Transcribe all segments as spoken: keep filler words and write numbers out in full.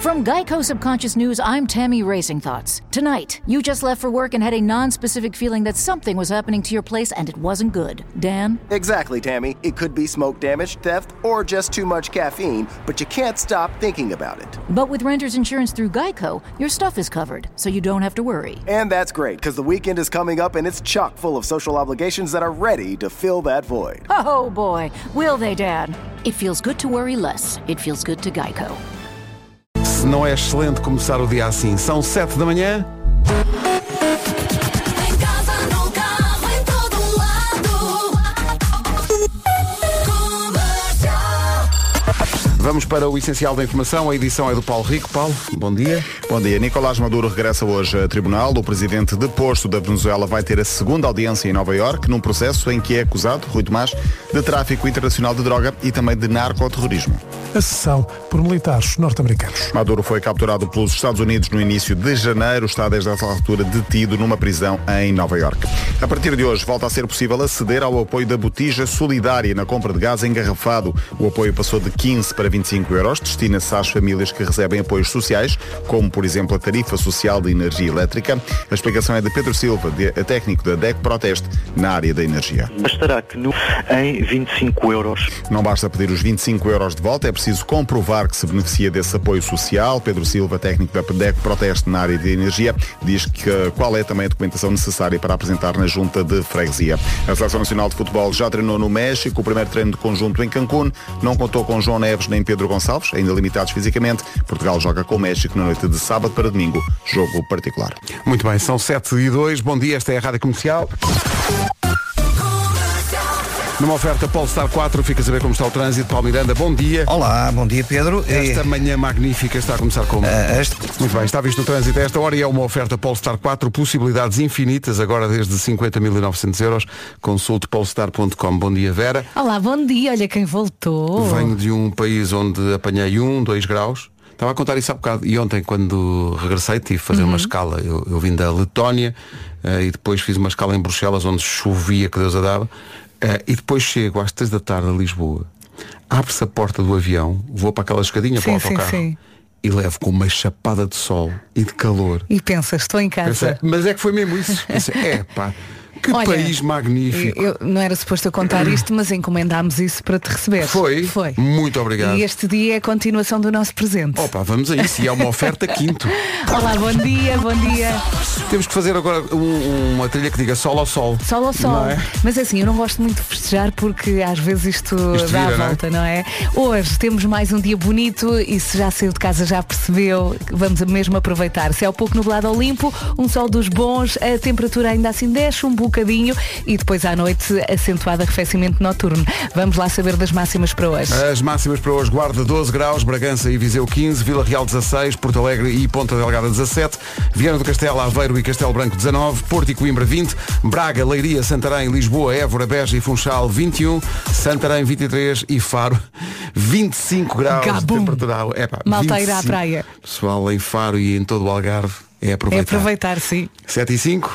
From Geico Subconscious News, I'm Tammy Racing Thoughts. Tonight, you just left for work and had a non-specific feeling that something was happening to your place and it wasn't good. Dan? Exactly, Tammy. It could be smoke damage, theft, or just too much caffeine, but you can't stop thinking about it. But with renter's insurance through Geico, your stuff is covered, so you don't have to worry. And that's great, because the weekend is coming up and it's chock full of social obligations that are ready to fill that void. Oh boy, will they, Dad? It feels good to worry less. It feels good to Geico. Se não é excelente começar o dia assim. São sete da manhã. Em casa, no carro, em todo lado. Comercial. Vamos para o essencial da informação. A edição é do Paulo Rico. Paulo, bom dia. Bom dia. Nicolás Maduro regressa hoje a tribunal. O presidente deposto da Venezuela vai ter a segunda audiência em Nova Iorque, num processo em que é acusado, Rui Tomás, de tráfico internacional de droga e também de narcoterrorismo. A sessão por militares norte-americanos. Maduro foi capturado pelos Estados Unidos no início de janeiro. Está desde essa altura detido numa prisão em Nova Iorque. A partir de hoje volta a ser possível aceder ao apoio da botija solidária na compra de gás engarrafado. O apoio passou de quinze para vinte e cinco euros. Destina-se às famílias que recebem apoios sociais, como por exemplo a tarifa social de energia elétrica. A explicação é de Pedro Silva, de, técnico da D E C Proteste na área da energia. Bastará que no, em vinte e cinco euros. Não basta pedir os vinte e cinco euros de volta, é preciso comprovar que se beneficia desse apoio social. Pedro Silva, técnico da D E C Proteste na área de energia, diz que qual é também a documentação necessária para apresentar na junta de freguesia. A Seleção Nacional de Futebol já treinou no México, o primeiro treino de conjunto em Cancún. Não contou com João Neves nem Pedro Gonçalves, ainda limitados fisicamente. Portugal joga com o México na noite de sábado para domingo, jogo particular. Muito bem, são sete e dois. Bom dia, esta é a Rádio Comercial. Numa oferta Polestar quatro, fica a saber como está o trânsito. Paulo Miranda, bom dia. Olá, bom dia Pedro. Esta manhã magnífica está a começar como? Uh, este... Muito bem, está visto o trânsito a esta hora e é uma oferta Polestar quatro, possibilidades infinitas, agora desde cinquenta mil e novecentos euros. Consulte polestar ponto com. Bom dia, Vera. Olá, bom dia, olha quem voltou. Venho de um país onde apanhei um, dois graus. Estava a contar isso há bocado. E ontem, quando regressei, tive de fazer uhum. uma escala. Eu, eu vim da Letónia uh, e depois fiz uma escala em Bruxelas, onde chovia que Deus a dava. Uh, e depois chego às três da tarde a Lisboa, abre-se a porta do avião, vou para aquela escadinha sim, para o autocarro sim, sim. e levo com uma chapada de sol e de calor. E pensas, estou em casa. Pensei, mas é que foi mesmo isso. Pensei, é pá, que olha, país magnífico. Eu, não era suposto eu contar isto, mas encomendámos isso para te receber. Foi? Foi. Muito obrigado. E este dia é a continuação do nosso presente. Opa, vamos a isso. E é uma oferta quinto. Olá, bom dia, bom dia. Temos que fazer agora um, uma trilha que diga sol ao sol. Sol ao sol. É? Mas assim, eu não gosto muito de festejar porque às vezes isto, isto dá vira, a volta, não é? não é? Hoje temos mais um dia bonito e se já saiu de casa já percebeu, vamos mesmo aproveitar. Céu pouco nublado ao limpo, um sol dos bons, a temperatura ainda assim desce um bocadinho e depois à noite acentuado arrefecimento noturno. Vamos lá saber das máximas para hoje. As máximas para hoje: Guarda doze graus, Bragança e Viseu quinze, Vila Real dezasseis, Porto Alegre e Ponta Delgada dezassete, Viana do Castelo, Aveiro e Castelo Branco dezanove, Porto e Coimbra vinte, Braga, Leiria, Santarém, Lisboa, Évora, Beja e Funchal vinte e um, Santarém vinte e três e Faro vinte e cinco graus de temperatura. É, pá, malta ir à praia. Pessoal em Faro e em todo o Algarve é aproveitar. É aproveitar, sim. sete e cinco.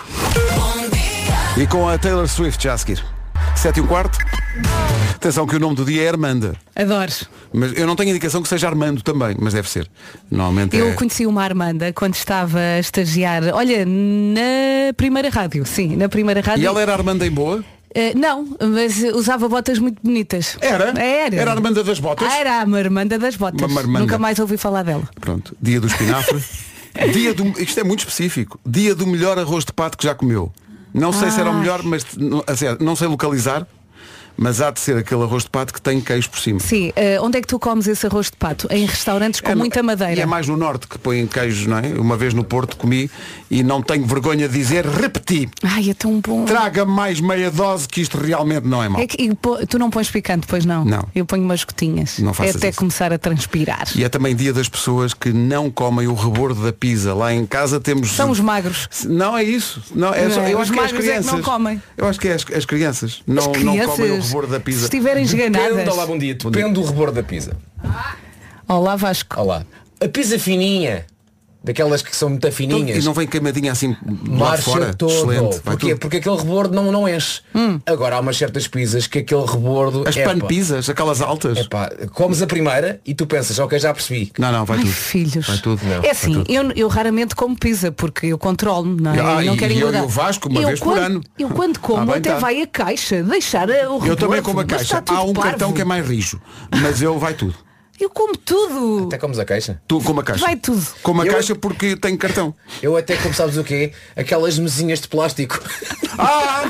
E com a Taylor Swift já a seguir. sete e um quarto. Atenção que o nome do dia é Armanda. Adoro. Mas eu não tenho indicação que seja Armando também, mas deve ser. Normalmente Eu é... conheci uma Armanda quando estava a estagiar, olha, na primeira rádio, sim, na primeira rádio. E ela era Armanda em boa? Uh, não, mas usava botas muito bonitas. Era? Era. Era a Armanda das botas? Ah, era a Marmanda das botas. Uma marmanda. Nunca mais ouvi falar dela. Pronto, dia do espinafre. Dia do... Isto é muito específico. Dia do melhor arroz de pato que já comeu. Não sei ah. se era o melhor, mas assim, não sei localizar. Mas há de ser aquele arroz de pato que tem queijo por cima. Sim, uh, onde é que tu comes esse arroz de pato? Em restaurantes com é, muita madeira. E é mais no norte que põem queijo, não é? Uma vez no Porto comi e não tenho vergonha de dizer, repeti. Ai, é tão bom. Traga mais meia dose que isto realmente não é mau. É que, e, pô, tu não pões picante, pois não? Não. Eu ponho umas gotinhas. Não faças é até isso. começar a transpirar. E é também dia das pessoas que não comem o rebordo da pizza. Lá em casa temos... São os magros. Não é isso. Não, é só... não, Eu os acho que é as magros crianças. É que não comem. Eu acho que é as, as crianças. Não, as crianças, não comem o rebordo da pizza. Se estiverem esganadas. Depende, olá, bom dia. Depende do rebordo da pizza. Olá, Vasco. Olá. A pizza fininha, daquelas que são muito fininhas. E não vem queimadinha assim lá Marcha fora? todo. Excelente. Porquê? Porque aquele rebordo não, não enche. Hum. Agora há umas certas pizzas que aquele rebordo... As pan pizzas, aquelas altas. Epá, comes a primeira e tu pensas, ok, já percebi. Não, não, vai Ai, tudo. filhos. Vai tudo. Não. É assim, eu, eu raramente como pizza porque eu controlo, não é? Ah, eu não e quero eu engordar. e o Vasco uma eu vez quando, por ano. Eu quando como Ah, bem, até tá. vai a caixa, deixar o rebordo. Eu também como a mas caixa. está tudo Há um parvo. cartão que é mais rijo, mas eu vai tudo. Eu como tudo. Até comes a caixa. Tu como a caixa. Vai tudo. Como a Eu- caixa porque tem cartão. Eu até, como sabes o quê? Aquelas mesinhas de plástico. Ah!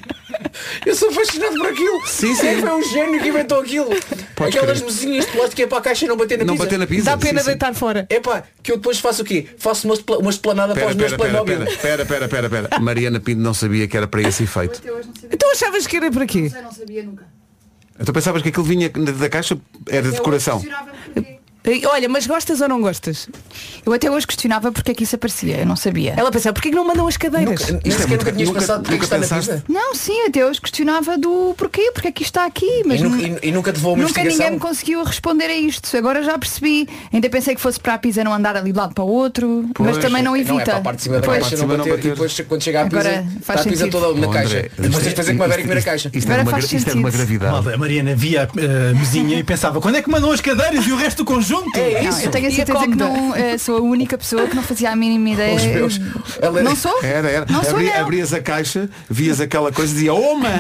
Eu sou fascinado por aquilo. Sim, sim. É que foi um gênio que inventou aquilo. Podes Aquelas crer. mesinhas de plástico é para a caixa não bater na Não pizza. bater na pizza. Dá pena Sim, sim. deitar fora. É pá, que eu depois faço o quê? Faço uma, espla- uma esplanada para Pera, os meus pera, pera, Playmobil. pera, pera, pera, pera, pera. Mariana Pinto não sabia que era para esse efeito. Então achavas que era para quê? Eu não sabia nunca. Então pensavas que aquilo vinha da caixa, era de decoração. Ei, Olha, mas gostas ou não gostas? Eu até hoje questionava porque é que isso aparecia, eu não sabia. Ela pensava, porquê que não mandam as cadeiras? Nunca, nem sequer nunca tinhas nunca- pensado porque é que nunca está na pensaste? pizza. Não, sim, até hoje questionava do porquê, porque é que isto está aqui, mas E nunca, nu- e, e nunca te vou a uma nunca investigação. ninguém me conseguiu responder a isto. Agora já percebi. Ainda pensei que fosse para a pizza não andar ali de lado para o outro, Pois. mas também não evita. Não, é para a parte de cima da Pois. caixa Para a não parte de cima bater, não e depois quando chega a pizza, Agora está faz a pizza sentido. toda na Oh, caixa. André, Depois tens de fazer como a Vera e comer a isto- caixa. Isto, é Agora uma, faz gra- isto é uma sentido. gravidade. Malta, a Mariana via a mesinha e pensava, quando é que mandam as cadeiras e o resto do conjunto? É Não, isso. eu tenho a E a certeza que cómoda? não eh, sou a única pessoa que não fazia a mínima ideia. Os meus. Ela- Não sou? Era, era. Não sou Abri- não. abrias a caixa, vias aquela coisa e dizia, oma!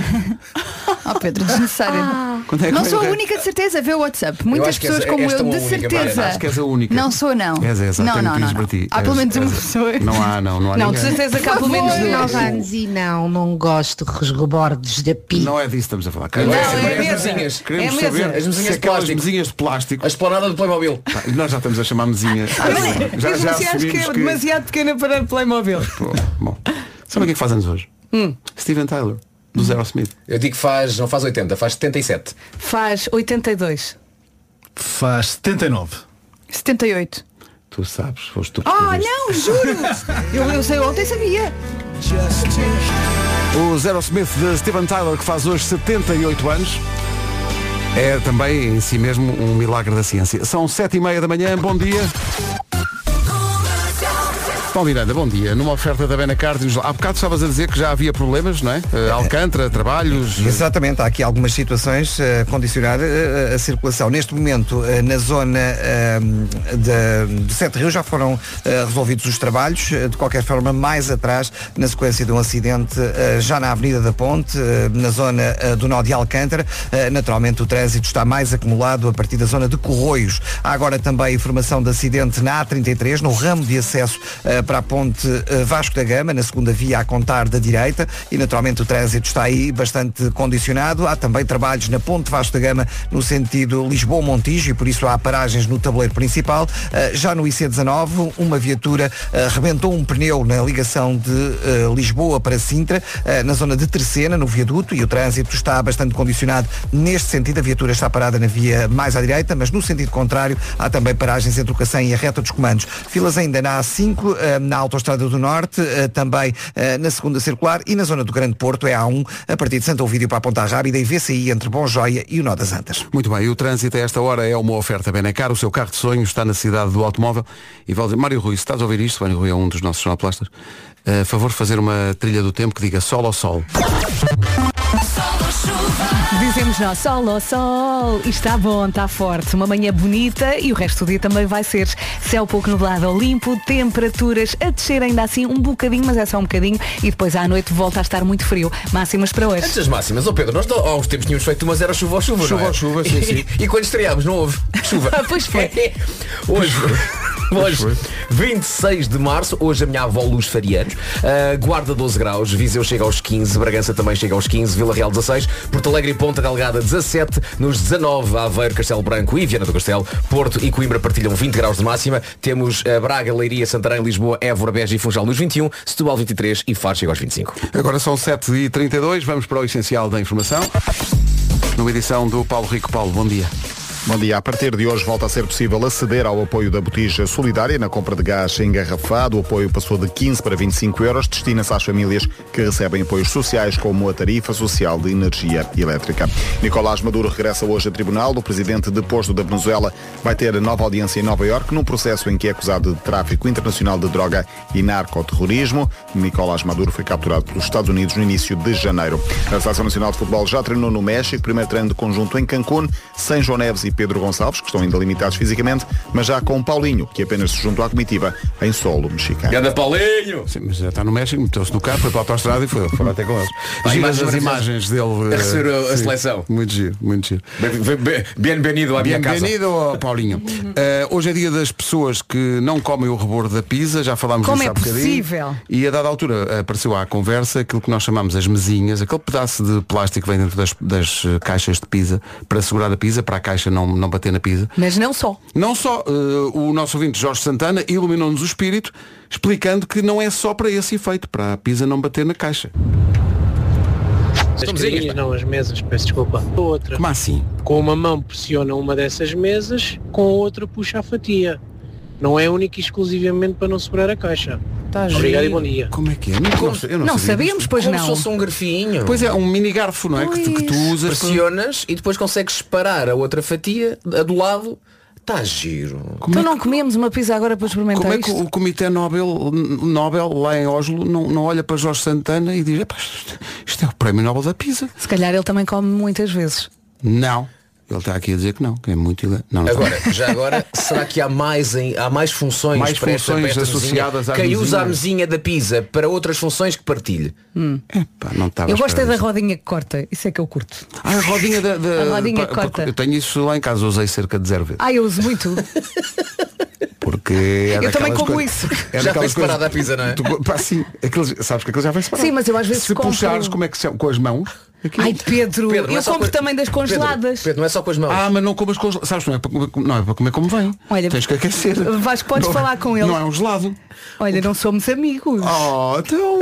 Oh Pedro, desnecessário. Quando é que Não vem sou o a resto? única de certeza, vê o WhatsApp. Muitas acho que pessoas és- como és eu, tão de a única, certeza. Mariana. Acho que és a única. Não sou não. És essa, não, tenho não, que não, dizer não. para ti. Há És- pelo menos uma és- pessoa. Não há, não, não há Não, de ninguém. certeza que há pelo Por menos favor. duas. nove anos e não, não gosto dos rebordos da pizza. Não é disso que estamos a falar. Não, Queremos é saber- as mesinhas. Queremos É mesmo. saber As mesinhas se de aquelas plástico. mesinhas de plástico. A esplanada do Playmobil. Pá, nós já estamos a chamar mesinha. já já Mesmo assim, acho que assumimos é que... demasiado pequena para Playmobil. Pô, bom. Sabe o que é que faz anos hoje? Steven Tyler, do Zero Smith. Eu digo que faz, não faz oitenta, faz setenta e sete. Faz oitenta e dois. Faz setenta e nove. setenta e oito. Tu sabes, foste tu que Ah, escreveste. não, juro! eu, eu sei, ontem sabia. O Zero Smith de Steven Tyler, que faz hoje setenta e oito anos, é também em si mesmo um milagre da ciência. São sete e meia da manhã, bom dia. Paulo Miranda, bom dia. Numa oferta da Benacar, há bocado estavas a dizer que já havia problemas, não é? Uh, Alcântara, trabalhos... Exatamente, há aqui algumas situações a condicionar a, a circulação. Neste momento, eh, na zona eh, de, de Sete Rios já foram eh, resolvidos os trabalhos. Eh, De qualquer forma, mais atrás, na sequência de um acidente, eh, já na Avenida da Ponte, eh, na zona eh, do nó de Alcântara, eh, naturalmente o trânsito está mais acumulado a partir da zona de Corroios. Há agora também informação de acidente na A trinta e três, no ramo de acesso eh, para a ponte eh, Vasco da Gama, na segunda via a contar da direita, e naturalmente o trânsito está aí bastante condicionado. Há também trabalhos na ponte Vasco da Gama no sentido Lisboa-Montijo, e por isso há paragens no tabuleiro principal. Eh, já no I C dezanove, uma viatura eh, rebentou um pneu na ligação de eh, Lisboa para Sintra, eh, na zona de Terceira, no viaduto, e o trânsito está bastante condicionado neste sentido. A viatura está parada na via mais à direita, mas no sentido contrário há também paragens entre o Cacém e a reta dos comandos. Filas ainda na A cinco, eh, na Autostrada do Norte, eh, também eh, na segunda circular, e na zona do Grande Porto é A um, a partir de Santo Ovídio para a Ponta Rábida, e V C I entre Bom Joia e o Nó das Antas. Muito bem, e o trânsito a esta hora é uma oferta Benacar, o seu carro de sonhos está na cidade do automóvel. E vale dizer, Mário Rui, se estás a ouvir isto, Mário Rui é um dos nossos sonoplastas, a favor de fazer uma trilha do tempo que diga sol ao sol. Dizemos nós, sol, ó sol, e está bom, está forte, uma manhã bonita e o resto do dia também vai ser céu pouco nublado ou limpo, temperaturas a descer ainda assim um bocadinho, mas é só um bocadinho, e depois à noite volta a estar muito frio. Máximas para hoje. Antes das máximas, ó Pedro, nós há uns tempos tínhamos feito uma zero chuva ou chuva, Chuva não é? ou chuva, sim, sim. E, e quando estreámos não houve chuva. Pois foi. Hoje, hoje vinte e seis de março, hoje a minha avó Luz Farianos, uh, Guarda doze graus, Viseu chega aos quinze, Bragança também chega aos quinze, Vila Real dezasseis, Porto Alegre e Ponta Delgada dezassete, nos dezanove Aveiro, Castelo Branco e Viana do Castelo, Porto e Coimbra partilham vinte graus de máxima, temos uh, Braga, Leiria, Santarém, Lisboa, Évora, Beja e Funchal nos vinte e um, Setúbal vinte e três e Faro chega aos vinte e cinco. Agora são sete e trinta e dois, vamos para o essencial da informação. Numa edição do Paulo Rico. Paulo, bom dia. Bom dia. A partir de hoje volta a ser possível aceder ao apoio da botija solidária na compra de gás engarrafado. O apoio passou de quinze para vinte e cinco euros. Destina-se às famílias que recebem apoios sociais como a tarifa social de energia elétrica. Nicolás Maduro regressa hoje a tribunal. O presidente deposto da Venezuela vai ter nova audiência em Nova Iorque num processo em que é acusado de tráfico internacional de droga e narcoterrorismo. Nicolás Maduro foi capturado pelos Estados Unidos no início de janeiro. A Seleção Nacional de Futebol já treinou no México. Primeiro treino de conjunto em Cancún, sem João Neves e Pedro Gonçalves, que estão ainda limitados fisicamente, mas já com Paulinho, que apenas se juntou à comitiva em solo mexicano. Ganda Paulinho! Sim, mas já está no México, meteu-se no carro, foi para a autostrada e foi, foi até com eles. Giras as imagens dele. A receber a, a sim, seleção. Muito giro, muito giro. Bem-vindo à minha casa. Bem-vindo, Paulinho. Uh, hoje é dia das pessoas que não comem o rebordo da pizza, já falámos Como disso é há bocadinho. possível? E a dada altura apareceu à conversa aquilo que nós chamamos as mesinhas, aquele pedaço de plástico que vem dentro das, das caixas de pizza para segurar a pizza, para a caixa não, não bater na pizza. Mas não só. Não só, uh, o nosso ouvinte Jorge Santana iluminou-nos o espírito, explicando que não é só para esse efeito, para a pizza não bater na caixa. As cadeiras, não, as mesas, peço desculpa. Outra. Como assim? Com uma mão pressiona uma dessas mesas, com a outra puxa a fatia. Não é única e exclusivamente para não segurar a caixa. Tá Obrigado giro. e bom dia. Como é que é? Não, Como- eu não, Não sabia sabíamos, disto. pois Como não. se fosse um garfinho. Pois é, um mini garfo, não é? Que tu, que tu usas. para- Pressionas e depois consegues separar a outra fatia, a do lado. Está giro. Como Então é não comemos uma pizza agora para experimentar Como é que isto? o Comitê Nobel, Nobel lá em Oslo não, não olha para Jorge Santana e diz: "Epá, isto é o prémio Nobel da pizza"? Se calhar ele também come muitas vezes. Não. Ele está aqui a dizer que não, que é muito ilegal. Não, não Agora, está. já agora, será que há mais, em, há mais funções, Mais para esta- funções para esta associadas mesinha? à Quem usa a mesinha? mesinha da pizza para outras funções que partilhe? Epá, não estava Eu à gosto é espera da disto. rodinha que corta. Isso é que eu curto. Ah, a rodinha da. da- A rodinha pá, que corta. Eu tenho isso lá em casa, usei cerca de zero vezes. Ah, eu uso muito. Porque é Eu também daquelas como coisas- isso. é Já daquelas vem separada coisas- a pizza, não é? Tu- pá, sim, aqueles, sabes que aquilo já vem separado. Sim, mas eu às vezes Se compro- puxares, como é que se chama? Com as mãos? aquilo- Ai, Pedro, Pedro, não é eu só compro com- também das congeladas. Pedro, Pedro, não é só com as mãos. Ah, mas não comas congeladas. Sabes, não é para comer, não é para comer como vem. Olha, Tens que aquecer. Vasco, podes Não- falar com ele. Não é um gelado. Olha, não somos amigos. Oh, então.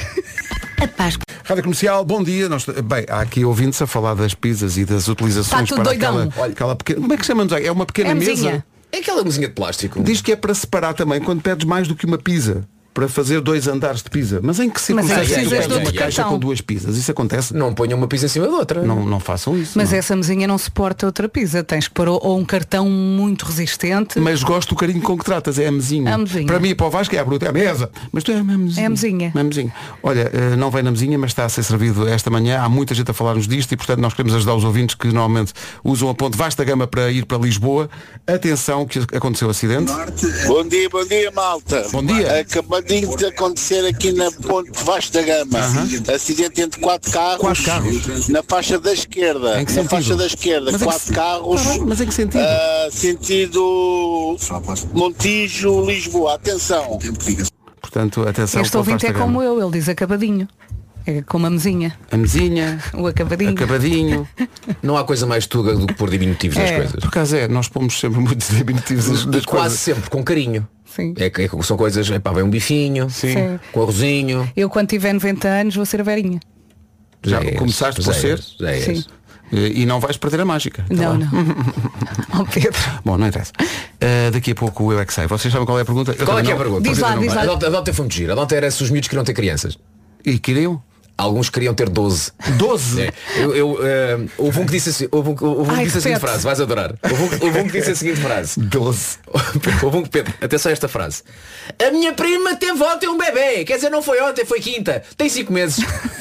A Páscoa. Rádio Comercial, bom dia. Nós, bem, há aqui ouvintes a falar das pizzas e das utilizações Está tudo para doidão. aquela, Olha, aquela pequena. Como é que chamamos? É uma pequena É mesa. mesinha. É aquela mesinha de plástico. Diz que é para separar também quando pedes mais do que uma pizza. Para fazer dois andares de pizza. Mas em que Mas é circunstâncias tu precisas pedes de outro uma caixa cartão. com duas pizzas? Isso acontece? Não ponham uma pizza em cima da outra. Não, não façam isso. Mas não. essa mesinha não suporta outra pizza. Tens que pôr ou ou um cartão muito resistente. Mas gosto do carinho com que tratas, é a mesinha. A mesinha. Para mim e para o Vasco é a bruta, é a mesa. Mas tu é a mesinha. É a mesinha. É a mesinha. Olha, eh, não vem na mesinha, mas está a ser servido esta manhã. Há muita gente a falar-nos disto e, portanto, nós queremos ajudar os ouvintes que normalmente usam a ponte vasta gama para ir para Lisboa. Atenção que aconteceu acidente. Bom dia, bom dia, malta. Bom dia. Acabadinho de acontecer aqui na Ponte Vasta Gama. Acidente entre quatro carros, Quatro carros? na faixa da esquerda. Em que na sentido? faixa da esquerda, Mas em que quatro se- carros. Tá bem, mas em que sentido? ah, sentido Montijo, Lisboa. Atenção. Portanto, atenção. Este Ponte ouvinte é Vasta como Gama. eu, ele diz acabadinho. É como a mesinha. A mesinha, O acabadinho. acabadinho. Não há coisa mais tuga do que pôr diminutivos nas É. coisas. Por acaso é, nós pomos sempre muitos diminutivos das, E das quase coisas. sempre com carinho. Sim. É que é que são coisas, epá, vem um bifinho, Sim. com arrozinho. Eu quando tiver noventa anos vou ser a Verinha. Já é começaste esse, por já é ser? esse, já é Sim. esse. E e não vais perder a mágica. Tá Não, lá. não. Oh, Pedro. Bom, não interessa. Uh, daqui a pouco o Eu é que sei. Vocês sabem qual é a pergunta? Eu Qual é também que é a não. pergunta? Diz lá, diz lá. A Dota- a Dota foi muito gira. A Dota era se os miúdos queriam ter crianças. E queriam? Alguns queriam ter doze. doze? É. Eu, eu, eh, houve um que disse assim, houve um, que- houve um que Ai, disse a seguinte repete. frase, vais adorar. Houve um, que- houve um que disse a seguinte frase. doze. Houve um que, Pedro, atenção a esta frase. A minha prima teve ontem um bebê. Quer dizer, não foi ontem, foi quinta. Tem cinco meses.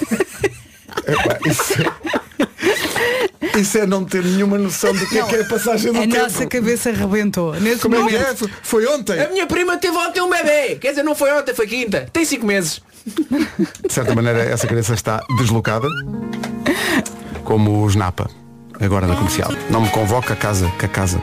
Epá, isso, isso é não ter nenhuma noção do que é que é a passagem do A tempo. nossa cabeça arrebentou. Nesse Como é momento. que é? Foi- Foi ontem. A minha prima teve ontem um bebê. Quer dizer, não foi ontem, foi quinta. Tem cinco meses. De certa maneira essa criança está deslocada. Como os Napa. Agora na comercial. Não me convoca a casa, que a casa.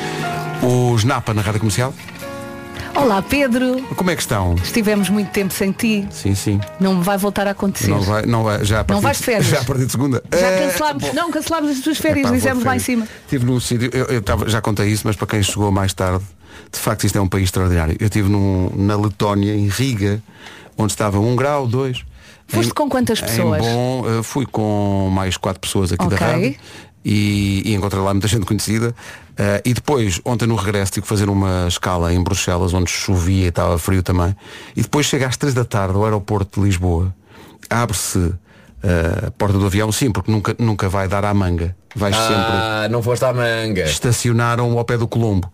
Os Napa na rádio comercial. Olá, Pedro. Como é que estão? Estivemos muito tempo sem ti. Sim, sim. Não vai voltar a acontecer. Não vai, não vai, já a partir, vais de férias? Já a partir de segunda. Já Eh, cancelámos. Não, cancelámos as tuas férias, Epá, vou de dissemos lá em férias. cima. Estive no sítio, eu, eu tava, já contei isso, mas para quem chegou mais tarde, de facto isto é um país extraordinário. Eu estive num, na Letónia, em Riga, onde estava um grau, dois. Foste em, com quantas pessoas? Em bom, uh, fui com mais quatro pessoas aqui Ok. da rádio e, e encontrei lá muita gente conhecida. Uh, e depois, ontem no regresso, tive que fazer uma escala em Bruxelas, onde chovia e estava frio também. E depois chega às três da tarde ao aeroporto de Lisboa, abre-se uh, a porta do avião, sim, porque nunca, nunca vai dar à manga. Vais ah, sempre. não foste à manga. Estacionaram ao pé do Colombo.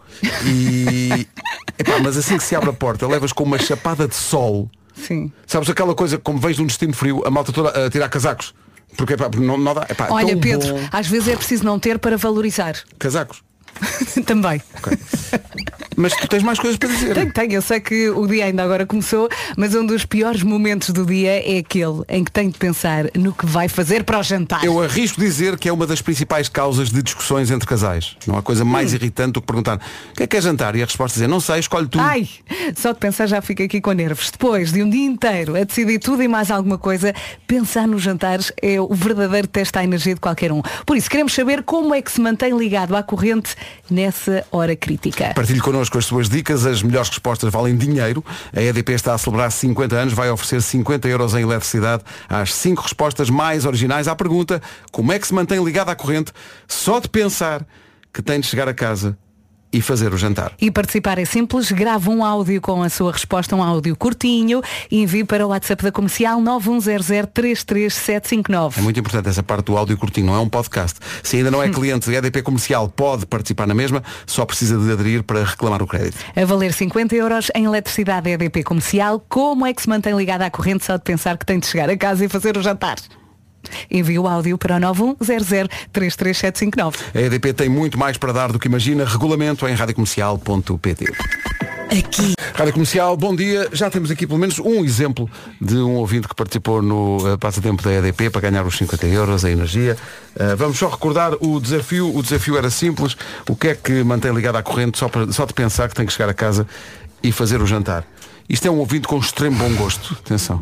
E. Epá, mas assim que se abre a porta, levas com uma chapada de sol. Sim. Sabes aquela coisa, como vens de um destino frio, a malta toda a tirar casacos. Porque epá, não, não dá. Epá, Olha, tão Pedro, bom. às vezes é preciso não ter para valorizar. Casacos. Também. Okay. Mas tu tens mais coisas para dizer. Tenho, tenho. Eu sei que o dia ainda agora começou, mas um dos piores momentos do dia é aquele em que tenho de pensar no que vai fazer para o jantar. Eu arrisco dizer que é uma das principais causas de discussões entre casais. Não há coisa mais hum. irritante do que perguntar o que é que é jantar? E a resposta é dizer, não sei, escolhe tu. Ai, só de pensar já fico aqui com nervos. Depois de um dia inteiro a decidir tudo e mais alguma coisa, pensar nos jantares é o verdadeiro teste à energia de qualquer um. Por isso, queremos saber como é que se mantém ligado à corrente nessa hora crítica. Partilhe connosco as suas dicas, as melhores respostas valem dinheiro. A E D P está a celebrar cinquenta anos, vai oferecer cinquenta euros em eletricidade às cinco respostas mais originais à pergunta como é que se mantém ligado à corrente só de pensar que tem de chegar a casa e fazer o jantar. E participar é simples, grava um áudio com a sua resposta, um áudio curtinho e envie para o WhatsApp da Comercial nove um zero zero três três sete cinco nove. É muito importante essa parte do áudio curtinho, não é um podcast. Se ainda não é cliente E D P Comercial, pode participar na mesma, só precisa de aderir para reclamar o crédito. A valer cinquenta euros em eletricidade E D P Comercial, como é que se mantém ligado à corrente só de pensar que tem de chegar a casa e fazer o jantar? Envie o áudio para o nove um zero zero três três sete cinco nove. A E D P tem muito mais para dar do que imagina. Regulamento em radiocomercial ponto pt. Aqui. Rádio Comercial, bom dia. Já temos aqui pelo menos um exemplo de um ouvinte que participou no uh, passatempo da E D P para ganhar os cinquenta euros, a energia. Uh, vamos só recordar o desafio. O desafio era simples. O que é que mantém ligado à corrente só, para, só de pensar que tem que chegar a casa e fazer o jantar? Isto é um ouvinte com extremo bom gosto. Atenção.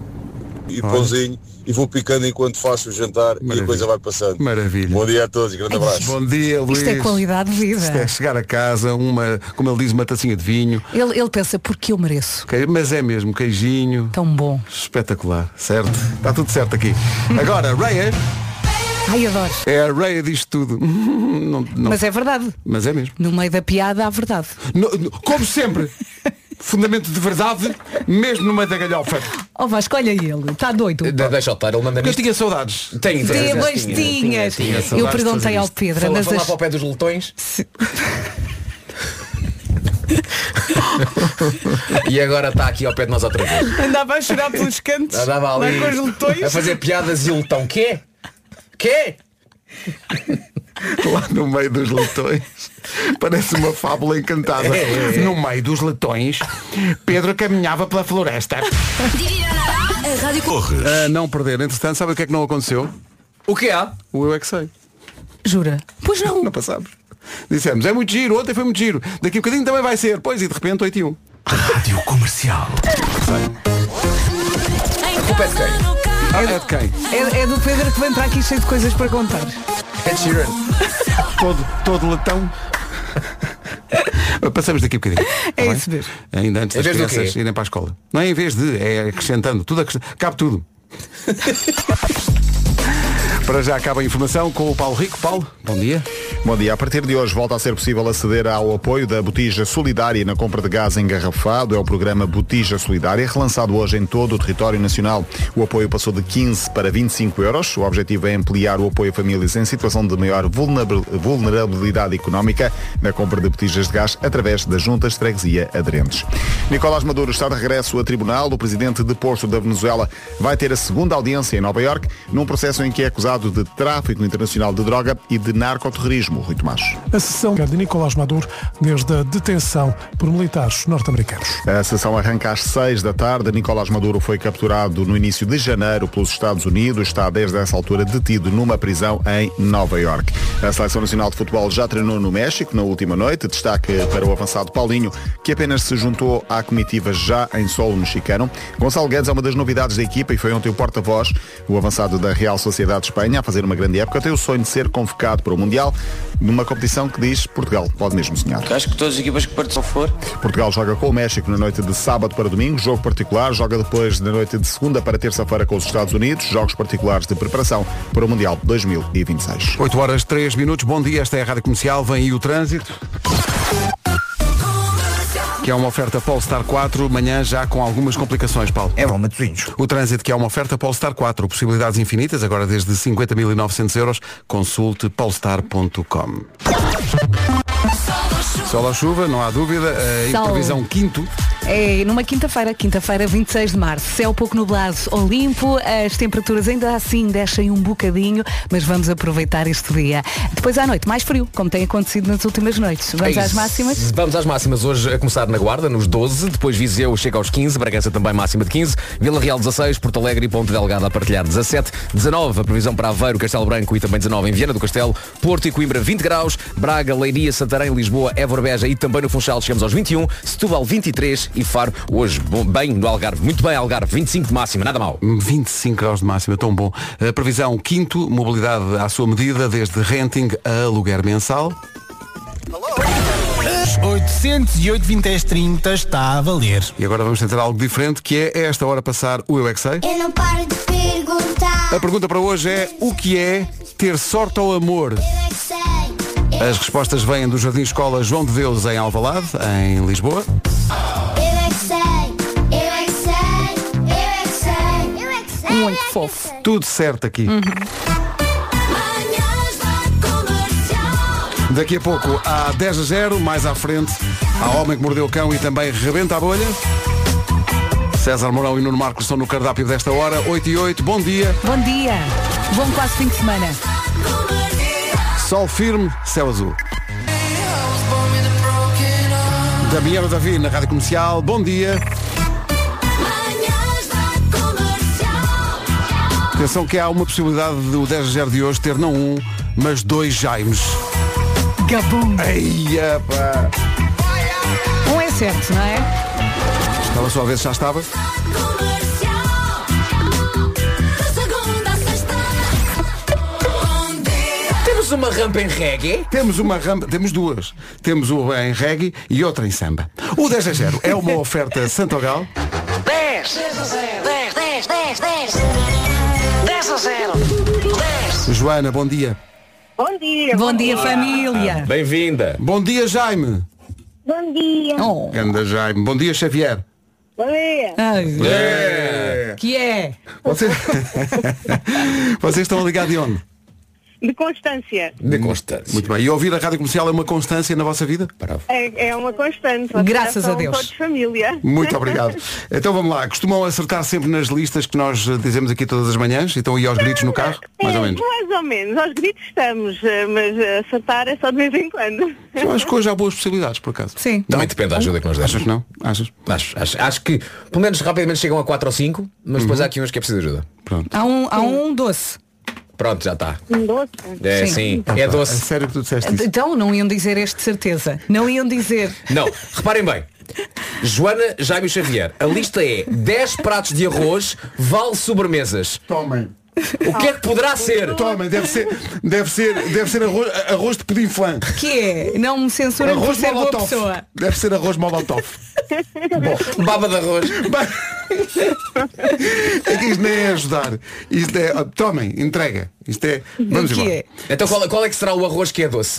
E pãozinho e vou picando enquanto faço o jantar. Maravilha. E a coisa vai passando. Maravilha. Bom dia a todos, grande abraço. Bom dia, Luís. Isto é qualidade de vida. Isto é chegar a casa, uma, como ele diz, uma tacinha de vinho. Ele, ele pensa, porque eu mereço. Mas é mesmo, queijinho. Tão bom. Espetacular, certo? Está tudo certo aqui. Agora, Raya. Ai, adoro. É a Raya disto tudo. Não, não. Mas é verdade. Mas é mesmo. No meio da piada há verdade. No, no, como sempre. Fundamento de verdade, mesmo no meio da galhofa. Oh Vasco, olha ele, está doido. De, deixa eu estar, ele manda Eu tinha saudades. Tem, tem, pois tinhas. Eu perguntei ao Pedro. Fala, andas fala a... para o pé dos letões. E agora está aqui ao pé de nós outra vez. Andava a chorar pelos cantos. Andava ali com os letões. a fazer piadas e o letão. Quê? Quê? Lá no meio dos letões. Parece uma fábula encantada. É, é, é. No meio dos letões, Pedro caminhava pela floresta. A rádio A não perder. Entretanto, sabe o que é que não aconteceu? O que há? O Eu É Que Sei. Jura? Pois não. Não passámos. Dissemos, é muito giro, ontem foi muito giro. Daqui a um bocadinho também vai ser. Pois, e de repente, oito e um. Rádio Comercial. O pé de quem? Ah, é de quem? É, é do Pedro que vem para aqui cheio de coisas para contar. É de Sheeran. Todo, todo latão. Passamos daqui a bocadinho. É tá isso bem? mesmo. Ainda antes Em das vez do crianças quê? irem para a escola. Não é em vez de, é acrescentando. Tudo acrescent... Cabe tudo. Para já acaba a informação com o Paulo Rico. Paulo, bom dia. Bom dia. A partir de hoje volta a ser possível aceder ao apoio da Botija Solidária na compra de gás engarrafado. É o programa Botija Solidária, relançado hoje em todo o território nacional. O apoio passou de quinze para vinte e cinco euros. O objetivo é ampliar o apoio a famílias em situação de maior vulnerabilidade económica na compra de botijas de gás através das juntas de freguesia aderentes. Nicolás Maduro está de regresso a tribunal. O presidente deposto da Venezuela vai ter a segunda audiência em Nova Iorque, num processo em que é acusado de tráfico internacional de droga e de narcoterrorismo. Rui Tomás. A sessão de Nicolás Maduro desde a detenção por militares norte-americanos. A sessão arranca às seis da tarde. Nicolás Maduro foi capturado no início de janeiro pelos Estados Unidos. Está desde essa altura detido numa prisão em Nova Iorque. A Seleção Nacional de Futebol já treinou no México na última noite. Destaque para o avançado Paulinho, que apenas se juntou à comitiva já em solo mexicano. Gonçalo Guedes é uma das novidades da equipa e foi ontem o porta-voz. O avançado da Real Sociedade de Espanha, a fazer uma grande época, tem o sonho de ser convocado para o Mundial. numa competição que diz Portugal pode mesmo sonhar. Acho que todas as equipas que participam for. Portugal joga com o México na noite de sábado para domingo, jogo particular, joga depois na noite de segunda para terça-feira com os Estados Unidos, jogos particulares de preparação para o Mundial dois mil e vinte e seis. oito horas três minutos, bom dia, esta é a Rádio Comercial, vem aí o trânsito. Que é uma oferta Polestar quatro, manhã já com algumas complicações, Paulo. É bom, Matosinhos. O trânsito que é uma oferta Polestar quatro, possibilidades infinitas, agora desde cinquenta mil e novecentos euros, consulte polestar ponto com. Sol ou chuva, não há dúvida, em Sol. previsão quinto. É numa quinta-feira, quinta-feira vinte e seis de março. Céu pouco nublado ou limpo, as temperaturas ainda assim descem um bocadinho, mas vamos aproveitar este dia. Depois à noite, mais frio, como tem acontecido nas últimas noites. Vamos É às isso. máximas? Vamos às máximas hoje, a começar na Guarda, nos doze, depois Viseu chega aos quinze, Bragança também máxima de quinze, Vila Real dezasseis, Porto Alegre e Ponte Delgado a partilhar dezassete, dezanove, a previsão para Aveiro, Castelo Branco e também dezanove em Viana do Castelo, Porto e Coimbra vinte graus, Braga, Leiria, Santarém, Lisboa, Évora, Beja e também no Funchal chegamos aos vinte e um, Setúbal vinte e três e Faro hoje bom, bem no Algarve, muito bem Algarve, vinte e cinco de máxima, nada mal. vinte e cinco graus de máxima, tão bom. A previsão quinto, mobilidade à sua medida, desde renting a aluguer mensal. oitocentos e oito, vinte e três, trinta está a valer. E agora vamos tentar algo diferente, que é a esta hora passar o Eu É Que Sei. Eu não paro de perguntar. A pergunta para hoje é: o que é ter sorte ao amor? Eu é que sei. As respostas vêm do Jardim Escola João de Deus em Alvalade, em Lisboa. Eu é que sei. Eu é que sei. Eu é que sei. Eu é que sei. Muito fofo. Tudo certo aqui. Manhãs da Comercial. Daqui a pouco há dez a zero, mais à frente há Homem que Mordeu o Cão e também Rebenta a Bolha. César Mourão e Nuno Marcos estão no cardápio desta hora, oito e oito, bom dia. Bom dia. Bom quase fim de semana. Sol firme, céu azul. Damiano Davi na Rádio Comercial, bom dia. Manhãs da Comercial. Atenção que há uma possibilidade do dez a zero de hoje ter não um, mas dois Jaimes. Gabum. Eia, pá. Um é certo, não é? Estava só a ver se já estava. Temos uma rampa em reggae? Temos uma rampa, temos duas. Temos uma em reggae e outra em samba. O dez a zero é uma oferta Santogal. dez, dez a zero, dez, dez, dez, dez, dez a zero, dez. Joana, bom dia. Bom dia. Bom dia, família. Bem-vinda. Bom dia, Jaime. Bom dia. Oh. Ganda Jaime. Bom dia, Xavier. Bom dia. Ai, É. que é? Vocês... Vocês estão ligados de onde? De Constância. De Constância. Muito bem. E ouvir a Rádio Comercial é uma constância na vossa vida? É, é uma constante. Vocês Graças já a são Deus. todos família. Muito obrigado. Então vamos lá. Costumam acertar sempre nas listas que nós eh, dizemos aqui todas as manhãs? E estão aí aos gritos no carro? Mais ou menos. Mais ou menos. Aos gritos estamos, eh, mas eh, acertar é só de vez em quando. Eu acho que hoje há boas possibilidades, por acaso. Sim. Também depende da ajuda que nós damos. Achas que não? Achas? Acho, acho, acho que pelo menos rapidamente chegam a quatro ou cinco, mas depois há aqui uns que é preciso de ajuda. Pronto. Há um, há um doce. Pronto, já está. Um doce. É Sim. sim, Ah, é pá, doce. É sério que tu disseste isso? Então não iam dizer este de certeza. Não iam dizer. Não, reparem bem. Joana, Jaime e Xavier, a lista é dez pratos de arroz, vale sobremesas. Tomem. O que é que poderá ser? Tomem, deve ser, deve ser, deve ser arroz, arroz de pudim flan. Que é? Não me censurem por Arroz ser boa molotov. pessoa. Deve ser arroz molotov. Bom, Baba de arroz. é que isto nem é ajudar. Isto é. Tomem, entrega. Isto é. Vamos O que embora. é? Então qual, qual é que será o arroz que é doce?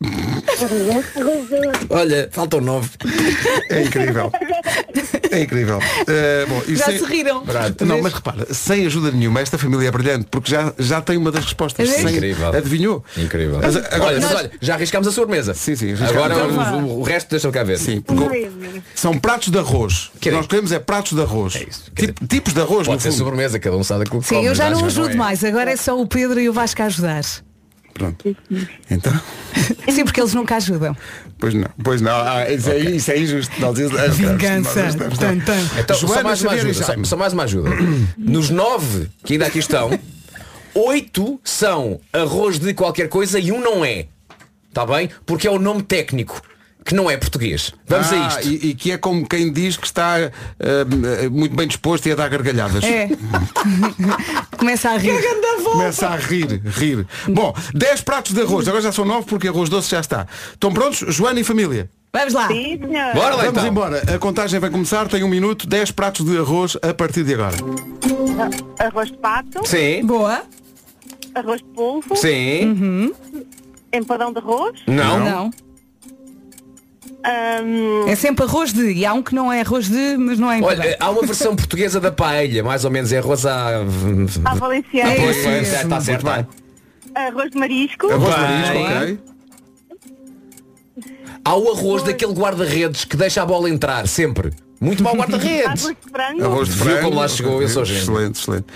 Olha, faltam nove. É incrível. É incrível. Uh, bom, isto Já sem- se riram. Não, mas repara, sem ajuda nenhuma, esta família é brilhante, porque já, já tem uma das respostas. É Sem, incrível. Adivinhou? Incrível. Mas agora- olha, mas nós- olha, já arriscámos a sobremesa. Sim, sim. arriscamos. Agora Então, o, o- o resto deixa-me cá ver. Sim, porque são pratos de arroz. O que nós queremos é pratos de arroz. É isso. Tipo- tipos de arroz, Pode no ser fundo. sobremesa, cada um sabe aquilo que Sim, come, eu já mas não acho que ajudo é. mais. Agora é só o Pedro e o Vasco a ajudar. Pronto. Então, Sim, porque eles nunca ajudam. pois não. Pois não. Ah, isso, é, isso é injusto. Nós, Vingança. nós estamos- Tan, tan. Então, só Joana, mais uma Xavier e ajuda. Só, Jaime. só mais uma ajuda. Nos nove que ainda aqui estão, oito são arroz de qualquer coisa e um não é. Está bem? Porque é o nome técnico. que não é português. Vamos ah, a isto. E, e que é como quem diz que está uh, muito bem disposto e a dar gargalhadas. É. Começa a rir. Começa a rir, rir. Bom, dez pratos de arroz. Agora já são nove porque arroz doce já está. Estão prontos? Joana e família? Vamos lá. Sim, senhor. Bora lá, Vamos então. embora. A contagem vai começar. Tem um minuto. dez pratos de arroz a partir de agora. Arroz de pato. Sim. Boa. Arroz de polvo. Sim. Uhum. Empadão de arroz. Não. Não. Ahm, É sempre arroz de. E há um que não é arroz de, mas não é empadão. Olha, há uma versão portuguesa da paella, mais ou menos é arroz à... à valenciana. É Pois, isso pois, mesmo. está certo. Muito bem. Arroz de marisco. Arroz de Bem. marisco, ok. Há o arroz daquele guarda-redes que deixa a bola entrar, sempre. Muito mau guarda-redes. Arroz de frango. Arroz de Viu frango. como lá chegou? Eu sou gênio. Excelente, excelente.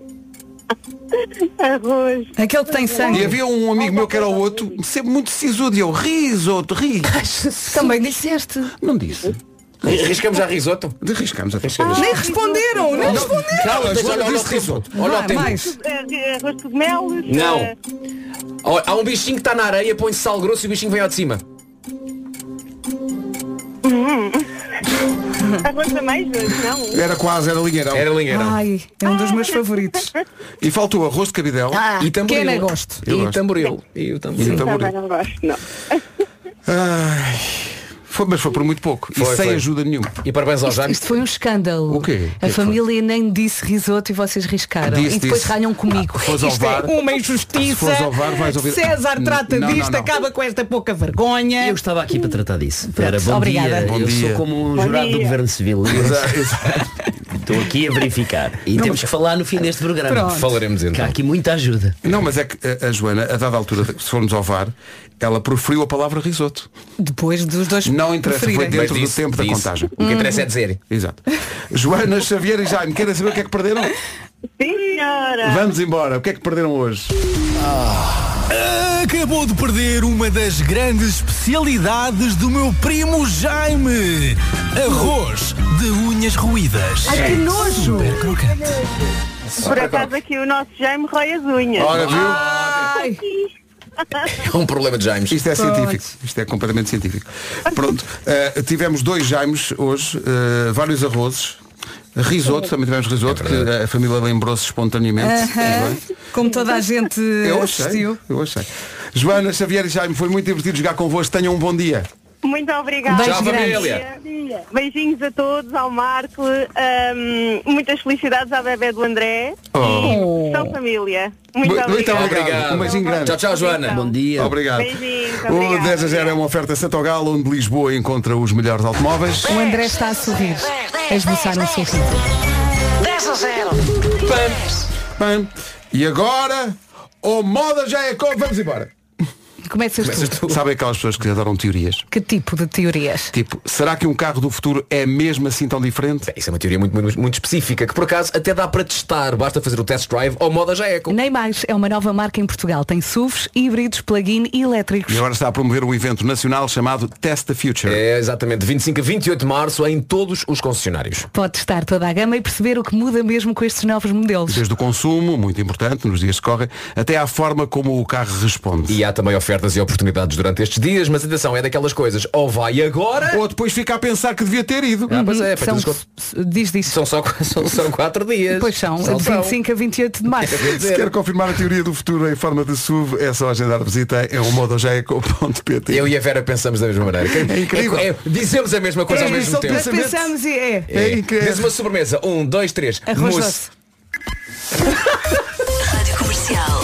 Arroz. Aquele que tem E sangue. havia um amigo meu que era o outro, sempre muito sisudo. E eu, risoto, ri. Também disseste. Não disse. Arriscamos já risoto? Arriscamos até. Nem responderam, nem responderam. Cala, Deixa Joana olha o disse risoto. Olha o Vai, tempo. mais. Eh, Arroz de cogumelos. Não. eh, Olha, há um bichinho que está na areia, põe-se sal grosso e o bichinho vem ao de cima. Arroz de amêijoas, não. Era quase, era linheirão. Era linheirão. Ai, é um dos meus favoritos. E faltou arroz de cabidela. Ah, E tamboril. quem não gosto? Eu E gosto. tamboril. E o tamboril. E tamboril. Também não gosto, não. Ai, foi, mas foi por muito pouco. Foi, e sem foi. ajuda nenhuma. E parabéns ao Isto, Jaime. isto foi um escândalo. O quê? A Que família nem disse risoto e vocês riscaram. Disse, e depois disse. ralham comigo. Fores ao Isto é VAR. uma Se injustiça. fores ao VAR, vais ouvir- César trata Não, não, disto, não. acaba com esta pouca vergonha. Eu estava aqui para tratar disso. Era bom obrigada. dia. Bom eu dia. sou como um Bom jurado do dia. Governo Civil. Exato, exato. Estou aqui a verificar. E temos que falar no fim deste programa. Pronto. Falaremos Que há então. aqui muita ajuda. Não, mas é que a, a Joana, a dada altura, se formos ao VAR, ela proferiu a palavra risoto. Depois dos dois Não interessa, foi preferirem. dentro Mas do disse, tempo da disse. contagem. O que interessa é dizer. Exato. Joana, Xavier e Jaime, querem saber o que é que perderam? Sim, senhora. Vamos embora. O que é que perderam hoje? Acabou de perder uma das grandes especialidades do meu primo Jaime. Arroz de unhas roídas. Ai, que nojo! Super crocante. Por acaso aqui o nosso Jaime rói as unhas. Ora, viu? Ai, É um problema de Jaime. Isto é Pronto. científico. Isto é completamente científico. Pronto. Uh, tivemos dois Jaimes hoje, uh, vários arrozes. Risoto, também tivemos risoto, que a família lembrou-se espontaneamente. aham. Muito bem. Como toda a gente Eu achei, assistiu. eu achei. Joana, Xavier e Jaime, foi muito divertido jogar convosco. Tenham um bom dia. Muito obrigada. Beijo Tchau, grande. família. Beijinhos a todos, ao Marco. ahm, muitas felicidades à bebé do André. Oh. E são família. Muito Muito obrigada. obrigado. Um beijinho grande. Tchau, tchau, Joana. Bom dia. Obrigado. Beijinhos, O obrigada. dez a zero é uma oferta Santogal, onde Lisboa encontra os melhores automóveis. O André está a sorrir. A esboçar um sorriso. dez a zero. Bem, e agora, o moda já é como. Vamos embora. Começas tu. Sabem aquelas pessoas que adoram teorias? Que tipo de teorias? Tipo, será que um carro do futuro é mesmo assim tão diferente? Isso é uma teoria muito, muito, muito específica, que por acaso até dá para testar. Basta fazer o test drive ao moda já eco. Nem mais, é uma nova marca em Portugal. Tem S U Vs, híbridos, plug-in e elétricos. E agora está a promover um evento nacional chamado Test the Future. É exatamente, vinte e cinco a vinte e oito de março em todos os concessionários. Pode testar toda a gama e perceber o que muda mesmo com estes novos modelos. Desde o consumo, muito importante nos dias que correm, até à forma como o carro responde. E há também ofertas e oportunidades durante estes dias, mas atenção, é daquelas coisas, ou vai agora, ou depois fica a pensar que devia ter ido. Ah, pois é, São, são, diz disso. são só são, são quatro dias. Pois são, São, de são. vinte e cinco a vinte e oito de março. Se quer confirmar a teoria do futuro em forma de S U V, é só agendar a visita em modojeco ponto pt. Eu e a Vera pensamos da mesma maneira. É incrível. É, é, dizemos a mesma coisa É, ao mesmo só tempo. Nós pensamos e é. É incrível. Diz uma sobremesa. Um, dois, três. Arroz Mousse. doce. Rádio Comercial.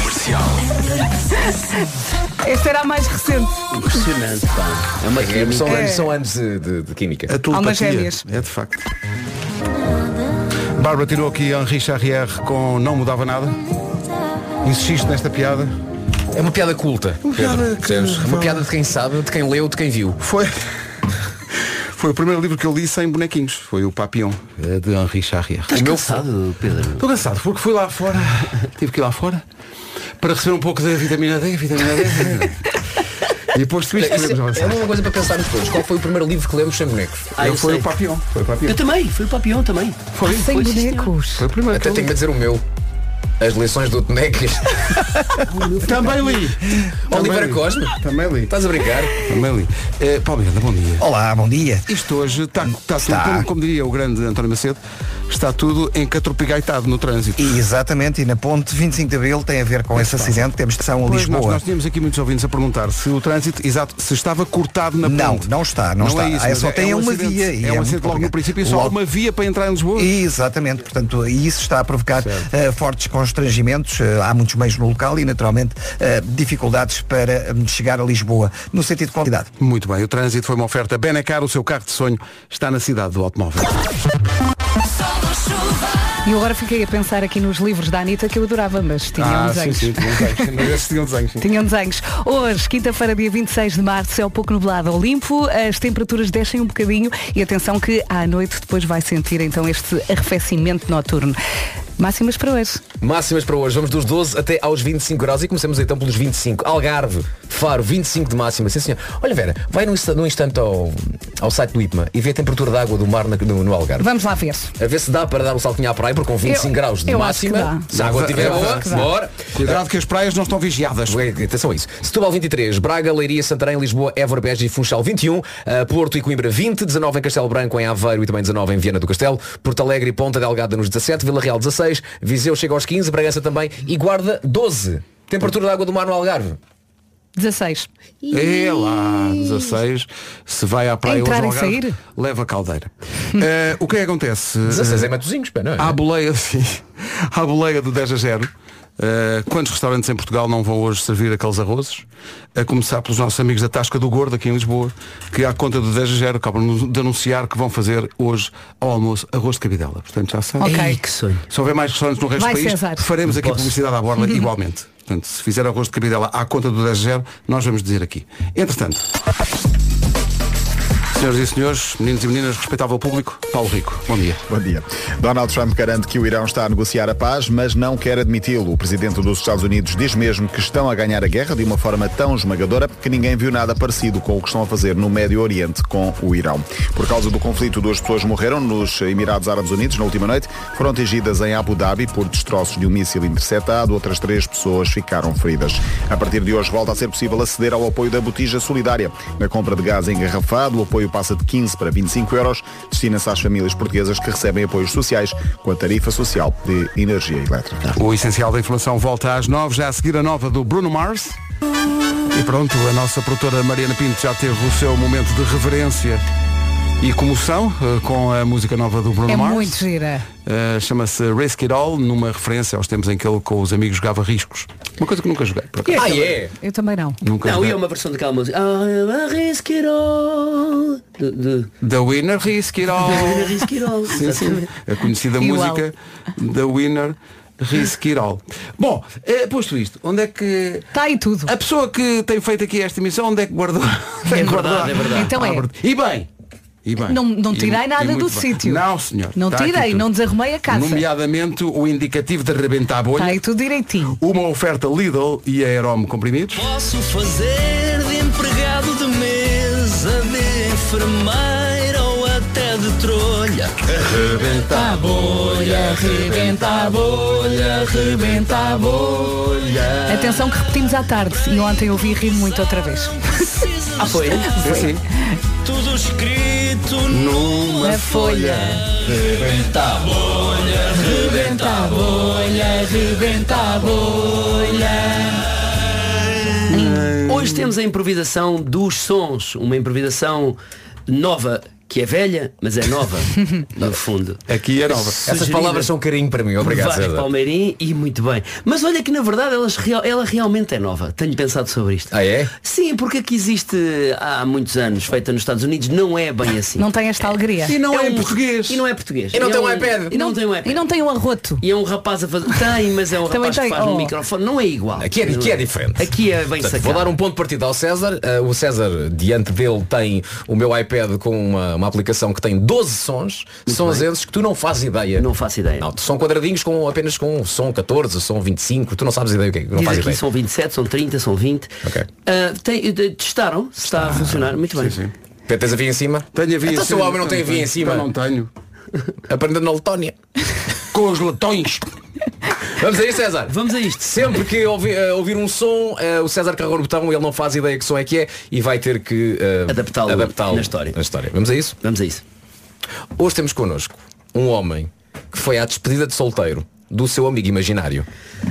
Esta era a mais recente. Impressionante, pá. É uma É, química. são, É. anos, são anos de, de- de química. A telepatia. Almas gêmeas. É de facto. Bárbara tirou aqui Henri Charrier com Não Mudava Nada. Insististe nesta piada. É uma piada culta. Uma Pedro, piada que- percebes? Uma piada de quem sabe, de quem leu, de quem viu. Foi. Foi o primeiro livro que eu li sem bonequinhos. Foi o Papillon, de Henri Charrier. Estás cansado, Pedro? Estou cansado, porque fui lá fora, tive que ir lá fora, para receber um pouco da vitamina D, vitamina D. E depois tu isto Isso podemos é, é avançar. uma coisa para pensarmos todos. Qual foi o primeiro livro que lemos sem bonecos? Ah, Eu eu foi sei. o Papillon. Foi o Papillon. Eu também, foi o Papião também. Foi, Sem Foi, sim, bonecos. foi o primeiro. Até tenho que dizer o meu. As lições do Tonecas. Também li. Oliveira Cosme. Também li. Estás a brincar? Também li. Uh, Paulo Miranda, bom dia. Olá, bom dia. Isto hoje está, está, está. Tudo, como, como diria o grande António Macedo, está tudo encatropigaitado no trânsito. E, exatamente, e na ponte vinte e cinco de Abril tem a ver com esse acidente. Temos estação a Lisboa. Nós, nós tínhamos aqui muitos ouvintes a perguntar se o trânsito, exato, se estava cortado na não, ponte. Não, não está, não, não está. É isso, ah, só é, tem é um uma acidente, via. É, e um é acidente logo no princípio, só logo... uma via para entrar em Lisboa. Exatamente, portanto, e isso está a provocar uh, fortes constrangimentos. Uh, há muitos meios no local e, naturalmente, uh, dificuldades para um, chegar a Lisboa, no sentido de qualidade. Muito bem, o trânsito foi uma oferta Benacar, o seu carro de sonho está na cidade do automóvel. E eu agora fiquei a pensar aqui nos livros da Anitta que eu adorava, mas tinham ah, desenhos. Sim, sim, tinham desenhos. Mas esses tinham desenhos. Sim. Tinham desenhos. Hoje, quinta-feira, dia vinte e seis de março, céu pouco nublado ao limpo, as temperaturas descem um bocadinho e atenção que à noite depois vai sentir então este arrefecimento noturno. Máximas para hoje. Máximas para hoje. Vamos dos doze até aos vinte e cinco graus e começamos então pelos vinte e cinco. Algarve, Faro, vinte e cinco de máxima. Sim, senhor. Olha, Vera, vai num, num instante ao, ao site do I P M A e vê a temperatura da água do mar no, no Algarve. Vamos lá ver. A ver se dá para dar um saltinho à praia, porque com vinte e cinco eu, graus de máxima, se a água estiver boa, bora. Cuidado que as praias não estão vigiadas. Atenção a isso. Setúbal vinte e três, Braga, Leiria, Santarém, Lisboa, Évora, Beja e Funchal vinte e um, uh, Porto e Coimbra vinte, dezanove em Castelo Branco, em Aveiro e também dezanove em Viana do Castelo, Porto Alegre e Ponta Delgada nos dezassete, Vila Real dezasseis, Viseu chega aos quinze, Bragança também e Guarda doze. Temperatura da água do mar no Algarve. dezasseis. É lá, dezasseis. Se vai à praia hoje ao Algarve, leva a caldeira. uh, o que é que acontece? dezasseis é Matosinhos, não é? À boleia, sim. À boleia do dez a zero. Uh, quantos restaurantes em Portugal não vão hoje servir aqueles arrozes? A começar pelos nossos amigos da Tasca do Gordo, aqui em Lisboa, que à conta do dez a zero acabam de anunciar que vão fazer hoje ao almoço arroz de cabidela. Portanto, já sabe. Ok, que sonho. Se houver mais restaurantes no resto Vai do país, César. faremos aqui Posso. publicidade à borla igualmente. Portanto, se fizer arroz de cabidela à conta do dez a zero, nós vamos dizer aqui. Entretanto, senhoras e senhores, meninos e meninas, respeitável público, Paulo Rico, bom dia. Bom dia. Donald Trump garante que o Irão está a negociar a paz, mas não quer admiti-lo. O presidente dos Estados Unidos diz mesmo que estão a ganhar a guerra de uma forma tão esmagadora que ninguém viu nada parecido com o que estão a fazer no Médio Oriente com o Irão. Por causa do conflito, duas pessoas morreram nos Emirados Árabes Unidos na última noite. Foram atingidas em Abu Dhabi por destroços de um míssil interceptado. Outras três pessoas ficaram feridas. A partir de hoje volta a ser possível aceder ao apoio da Botija Solidária. Na compra de gás engarrafado, o apoio passa de quinze para vinte e cinco euros. Destina-se às famílias portuguesas que recebem apoios sociais com a tarifa social de energia elétrica. O essencial da informação volta às nove, já a seguir a nova do Bruno Mars. E pronto, a nossa produtora Mariana Pinto já teve o seu momento de reverência e comoção uh, com a música nova do Bruno é Mars. É muito gira. Uh, chama-se Risk It All, numa referência aos tempos em que ele com os amigos jogava riscos. Uma coisa que nunca joguei. Por acaso. Ah, é? Eu também não. Nunca não, joguei. E é uma versão daquela música. Oh, Risk It All. De, de... The Winner Risk It All. The Winner Risk It All. Sim, sim. A conhecida Igual. música The Winner Risk It All. Bom, eh, posto isto, onde é que... Está aí tudo. A pessoa que tem feito aqui esta emissão, onde é que guardou? É verdade, é verdade. Então é. E bem... E bem, não, não tirei e, nada e do bem. sítio. Não, senhor. Não Está tirei, não desarrumei a casa. Nomeadamente o indicativo de arrebentar a bolha. Está aí tudo direitinho. Uma oferta Lidl e Aerom comprimidos. Posso fazer de empregado de mesa, de enfermeira ou até de trolha. Arrebenta a bolha, arrebenta a bolha, arrebenta a bolha. Atenção que repetimos à tarde e ontem eu ouvi rir muito outra vez. Ah, foi? Sim, sim. Tudo escrito numa folha. Rebenta a bolha, rebenta a bolha, rebenta a bolha. Hoje temos a improvisação dos sons. Uma improvisação nova, que é velha, mas é nova, no fundo. Aqui é nova. Essas palavras são carinho para mim, obrigado, Vasco Palmeirim, e muito bem. Mas olha que na verdade elas, ela realmente é nova. Tenho pensado sobre isto. Ah, é? Sim, porque a que existe há muitos anos, feita nos Estados Unidos, não é bem assim. Não tem esta alegria. E não é, é em um, português. E não é português. E não é tem um um iPad. E não, não tem um iPad. E não tem um arroto. E é um rapaz a fazer. Tem, mas é um rapaz tem. que faz oh. no microfone. Não é igual. Aqui é, aqui é diferente. Aqui é bem Portanto, sacado. vou dar um ponto de partida ao César. Uh, o César, diante dele, tem o meu iPad com uma, uma aplicação que tem doze sons. Muito sons bem. Esses que tu não fazes ideia. Não faço ideia. Não, são quadradinhos com apenas com som catorze, som vinte e cinco. Tu não sabes ideia o que é. Não Diz fazes aqui ideia. são vinte e sete, são trinta, são vinte. Ok. Uh, tem, de, testaram se está ah, a funcionar. Muito bem. Sim, sim. Tens a via em cima? Tenho a via então em cima. Se o homem não tem a via em cima. Então não tenho. Aprendendo na Letónia. Com os letões. Vamos a isto, César? Vamos a isto. Sempre que ouvir, uh, ouvir um som, uh, o César carregou no botão, ele não faz ideia que som é que é e vai ter que uh, adaptá-lo adaptá-lo na história. na história. Vamos a isso? Vamos a isso. Hoje temos connosco um homem que foi à despedida de solteiro do seu amigo imaginário.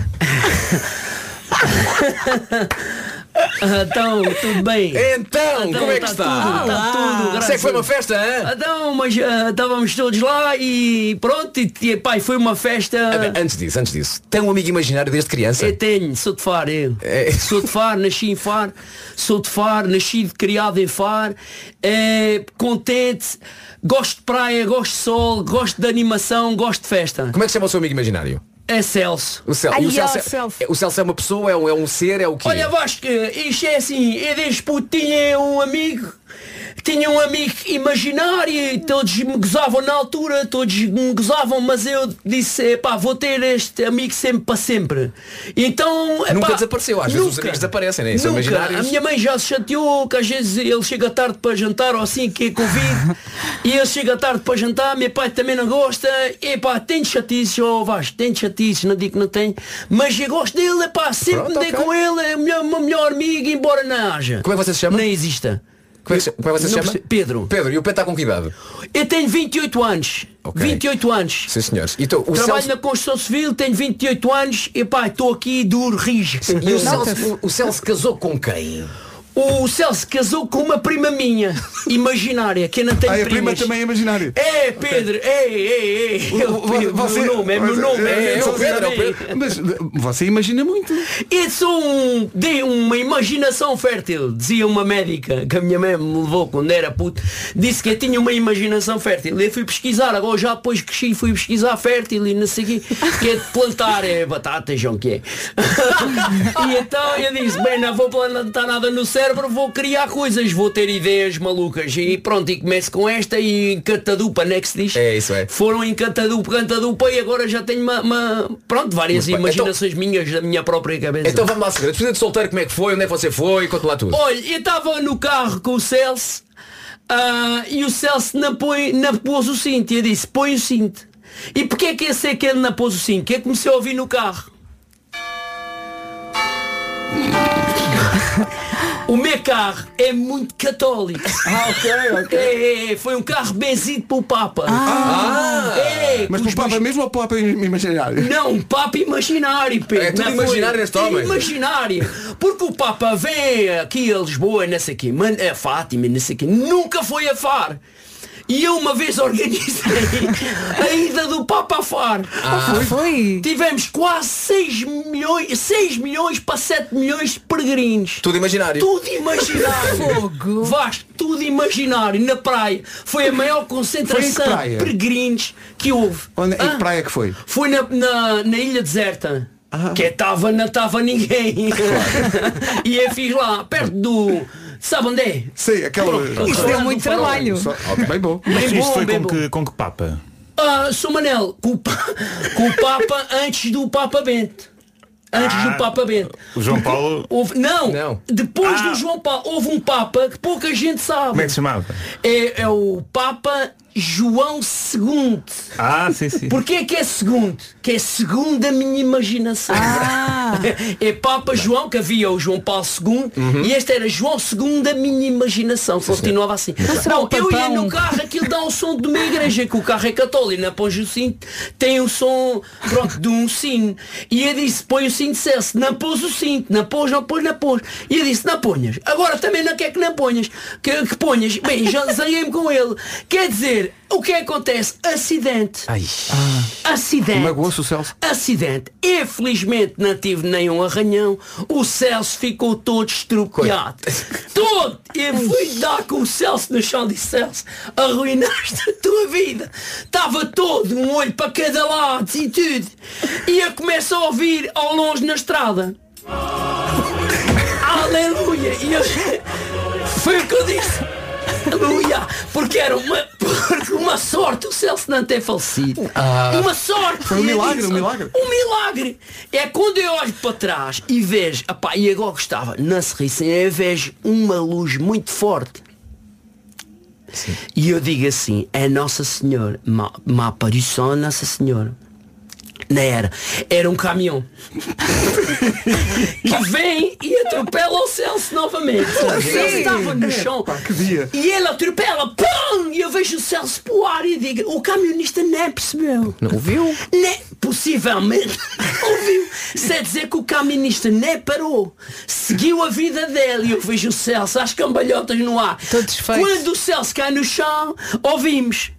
Então, tudo bem? Então, então como é que tá está? Tudo, tá tudo, Isso é que foi uma festa, hein? Então, mas uh, estávamos todos lá e pronto, e, e pai, foi uma festa. Antes disso, antes disso, tem um amigo imaginário desde criança? Eu tenho, sou de Faro, eu. É. Sou de Faro, nasci em Faro, sou de Faro, nasci criado em Faro, é, contente, gosto de praia, gosto de sol, gosto de animação, gosto de festa. Como é que se chama o seu amigo imaginário? É Celso. O Celso, Ai, e o Celso, ó, é, Celso. o Celso é uma pessoa, é um, é um ser, é o quê? Olha, Vasco, isto é assim, eu desde puto tinha um amigo, tinha um amigo imaginário, e todos me gozavam na altura, todos me gozavam, mas eu disse, pá, vou ter este amigo sempre para sempre. Então, epá, nunca desapareceu, às vezes nunca, os amigos desaparecem, né? São nunca. imaginários. A minha mãe já se chateou, que às vezes ele chega tarde para jantar ou assim, que é convido, e ele chega tarde para jantar, meu pai também não gosta, e pá, tenho chatices, oh Vasco, tenho chatices, não digo que não tenho, mas eu gosto dele, epá, sempre Pronto, me dei okay. com ele, é o meu, meu melhor amigo, embora não haja. Como é que você se chama? Nem exista. Como é que, como é que você se Não chama? perce- Pedro. Pedro, e o Pedro está com que idade? Eu tenho vinte e oito anos. Ok. vinte e oito anos. Sim, senhores. Então, o Trabalho Celso... na construção civil, tenho vinte e oito anos e pá, estou aqui duro, rijo. E o Celso, o, o Celso casou com quem? O Celso casou com uma prima minha, imaginária, que eu não tenho Ah, a prima primas. também é imaginária. É, Pedro, é, é, é. Eu, Pedro, Você- meu nome, é meu você- nome, é, é, é, o Pedro, é o Pedro. Mas você imagina muito. Eu sou um, de uma imaginação fértil, dizia uma médica que a minha mãe me levou quando era puto, disse que eu tinha uma imaginação fértil. Eu fui pesquisar, agora já depois cresci, fui pesquisar fértil e não sei o quê, que é de plantar, é batata, João, que é. E então eu disse, bem, não vou plantar nada no cérebro, vou criar coisas, vou ter ideias malucas. E pronto, e começo com esta e em Catadupa, não é que se diz? É, isso é. Foram em Catadupa, Catadupa e agora já tenho uma, uma pronto, várias Muito bem. imaginações minhas da minha própria cabeça. Então vamos lá, segredo. Despedida de solteiro, como é que foi? Onde é que você foi? Conta lá tudo. Olha, eu estava no carro com o Celso ah, e o Celso não, põe, não pôs o cinto. E eu disse, põe o cinto. E porquê é que eu sei que ele não pôs o cinto? Que eu comecei a ouvir no carro. O meu carro é muito católico. Ah, ok, ok. É, é, foi um carro benzido pelo Papa. Ah, é, mas com para os o Papa meus- mesmo ou para o Papa imaginário? Não, um Papa imaginário, Pedro. É tudo Não foi- imaginário este homem. Imaginário. Porque o Papa vem aqui a Lisboa, não sei o quê, man- a Fátima, não sei o quê, nunca foi a Faro. E eu uma vez organizei a ida do Papa a Faro. Ah, foi? Tivemos quase seis milhões, seis milhões para sete milhões de peregrinos. Tudo imaginário. Tudo imaginário. Fogo. Vasco, tudo imaginário. Na praia. Foi a maior concentração Foi em que praia? de peregrinos que houve. Onde, em Ah, que praia que foi? Foi na, na, na ilha deserta. Que estava, não estava ninguém. E eu fiz lá, perto do. Sabe onde é? Sei, aquela. Pronto, Isso Farol deu do muito Farol. trabalho. Só- ok, bem bom. Mas Bem isto bom, foi bem com bom. que, com que Papa? Ah, Sou Manel, com o, pa- com o Papa antes do Papa Bento. Antes Ah, do Papa Bento. o João Paulo- Houve- não, Não. depois Ah. do João Paulo houve um Papa que pouca gente sabe. Como é que se chamava? É, é o Papa João segundo. Ah, sim, sim. Porquê que é segundo? Que é segundo a minha imaginação. Ah. É Papa João, que havia o João Paulo segundo, e este era João segundo a minha imaginação. Continuava assim. será Não, o eu ia papão? no carro, aquilo dá um som de uma igreja, que o carro é católico, não põe o cinto, tem um som, pronto, de um sino. E eu disse, põe o cinto, Celso, não pôs o cinto, não pôs, não pôs, não pôs. E eu disse, não ponhas. Agora também não quer que não ponhas, que, que ponhas. Bem, já zanhei-me com ele. Quer dizer, o que acontece? Acidente. Ai. Acidente. Magoou-se o Celso. Acidente. Infelizmente não tive nenhum arranhão. O Celso ficou todo estropiado. Todo. Eu fui dar com o Celso no chão. Disse, Celso, arruinaste a tua vida. Estava todo, um olho para cada lado e tudo. E eu começo a ouvir ao longe na estrada. Aleluia. E eu... Foi o que eu disse. Aleluia! Porque era uma, porque uma sorte o Celso não ter falecido. Ah. Uma sorte! Foi um E eu milagre, disse, um milagre. Um milagre! É quando eu olho para trás e vejo, apá, e agora gostava, não se rissem, eu vejo uma luz muito forte. Sim. E eu digo assim, é Nossa Senhora, uma, uma aparição a Nossa Senhora. Não era. Era um caminhão que vem e atropela o Celso novamente. O Celso estava no chão. Pá, que dia. E ele atropela, pum! E eu vejo o Celso voar e digo, o camionista nem percebeu. Não ouviu? Nem, possivelmente ouviu. Se é dizer que o camionista nem parou. Seguiu a vida dele e eu vejo o Celso às cambalhotas no ar. Quando o Celso cai no chão, ouvimos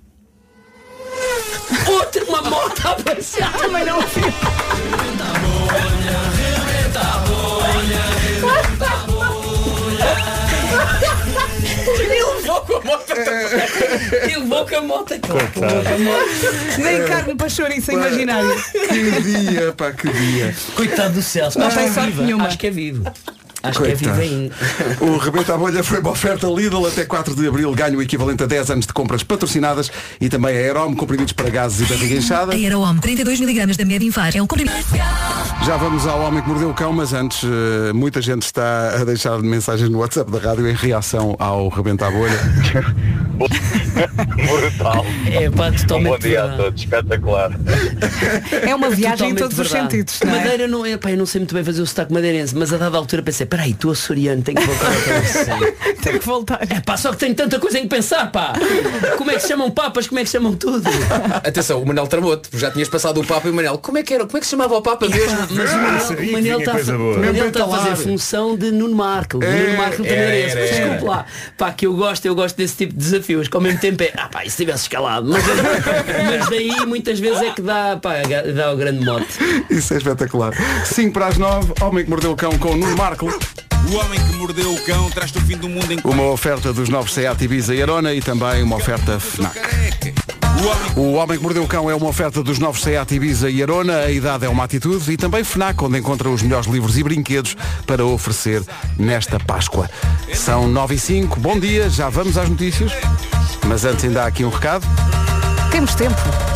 outra uma moto a passar. Também não ouvi. Ele levou com a moto. Ele levou com a moto. Nem carne para chouriço imaginário. Que dia, pá, que dia. Coitado do Celso. Não tem sorte nenhuma. Acho que é vivo. Acho Coitado. que é vivo ainda. O Rebenta a Bolha foi uma oferta Lidl até quatro de abril. Ganho o equivalente a dez anos de compras patrocinadas e também a Aerom, comprimidos para gases e barriga inchada. A Aerom, trinta e dois miligramas da Medinfar. É um comprimido. Já vamos ao Homem que Mordeu o Cão, mas antes uh, muita gente está a deixar mensagens no WhatsApp da rádio em reação ao Rebenta a Bolha. Brutal. É pá, totalmente um bom dia verdade. a todos, espetacular. É uma viagem em todos os verdade. sentidos, não é? Madeira não é, pá, eu não sei muito bem fazer o sotaque madeirense, mas a dada altura pensei, peraí, estou açoriano, tenho que voltar a Tem que voltar. É pá, só que tenho tanta coisa em que pensar, pá. Como é que se chamam papas, como é que se chamam tudo? Atenção, o Manel tramou-te, já tinhas passado o Papa e o Manel, como é que era? Como é que se chamava o Papa mesmo? Mas o Manel- o Manel está a fa- o Manel está a fazer função de Nuno Marco. De Nuno Marco Tameirense. era, era. Desculpe lá. Pá, que eu gosto, eu gosto desse tipo de desafios. Que ao mesmo tempo é, ah pá, e se tivesse escalado? Mas, mas daí muitas vezes é que dá, pá, dá o grande mote. Isso é espetacular. cinco para as nove, Homem que Mordeu o Cão com o Nuno Marco. O Homem que Mordeu o Cão traz-te o fim do mundo em Uma oferta dos novos Seat Ibiza e Arona e também uma oferta FNAC. O Homem que Mordeu o Cão é uma oferta dos novos Seat Ibiza e Arona, a idade é uma atitude, e também FNAC, onde encontra os melhores livros e brinquedos para oferecer nesta Páscoa. São nove e cinco, bom dia, já vamos às notícias, mas antes ainda há aqui um recado. Temos tempo.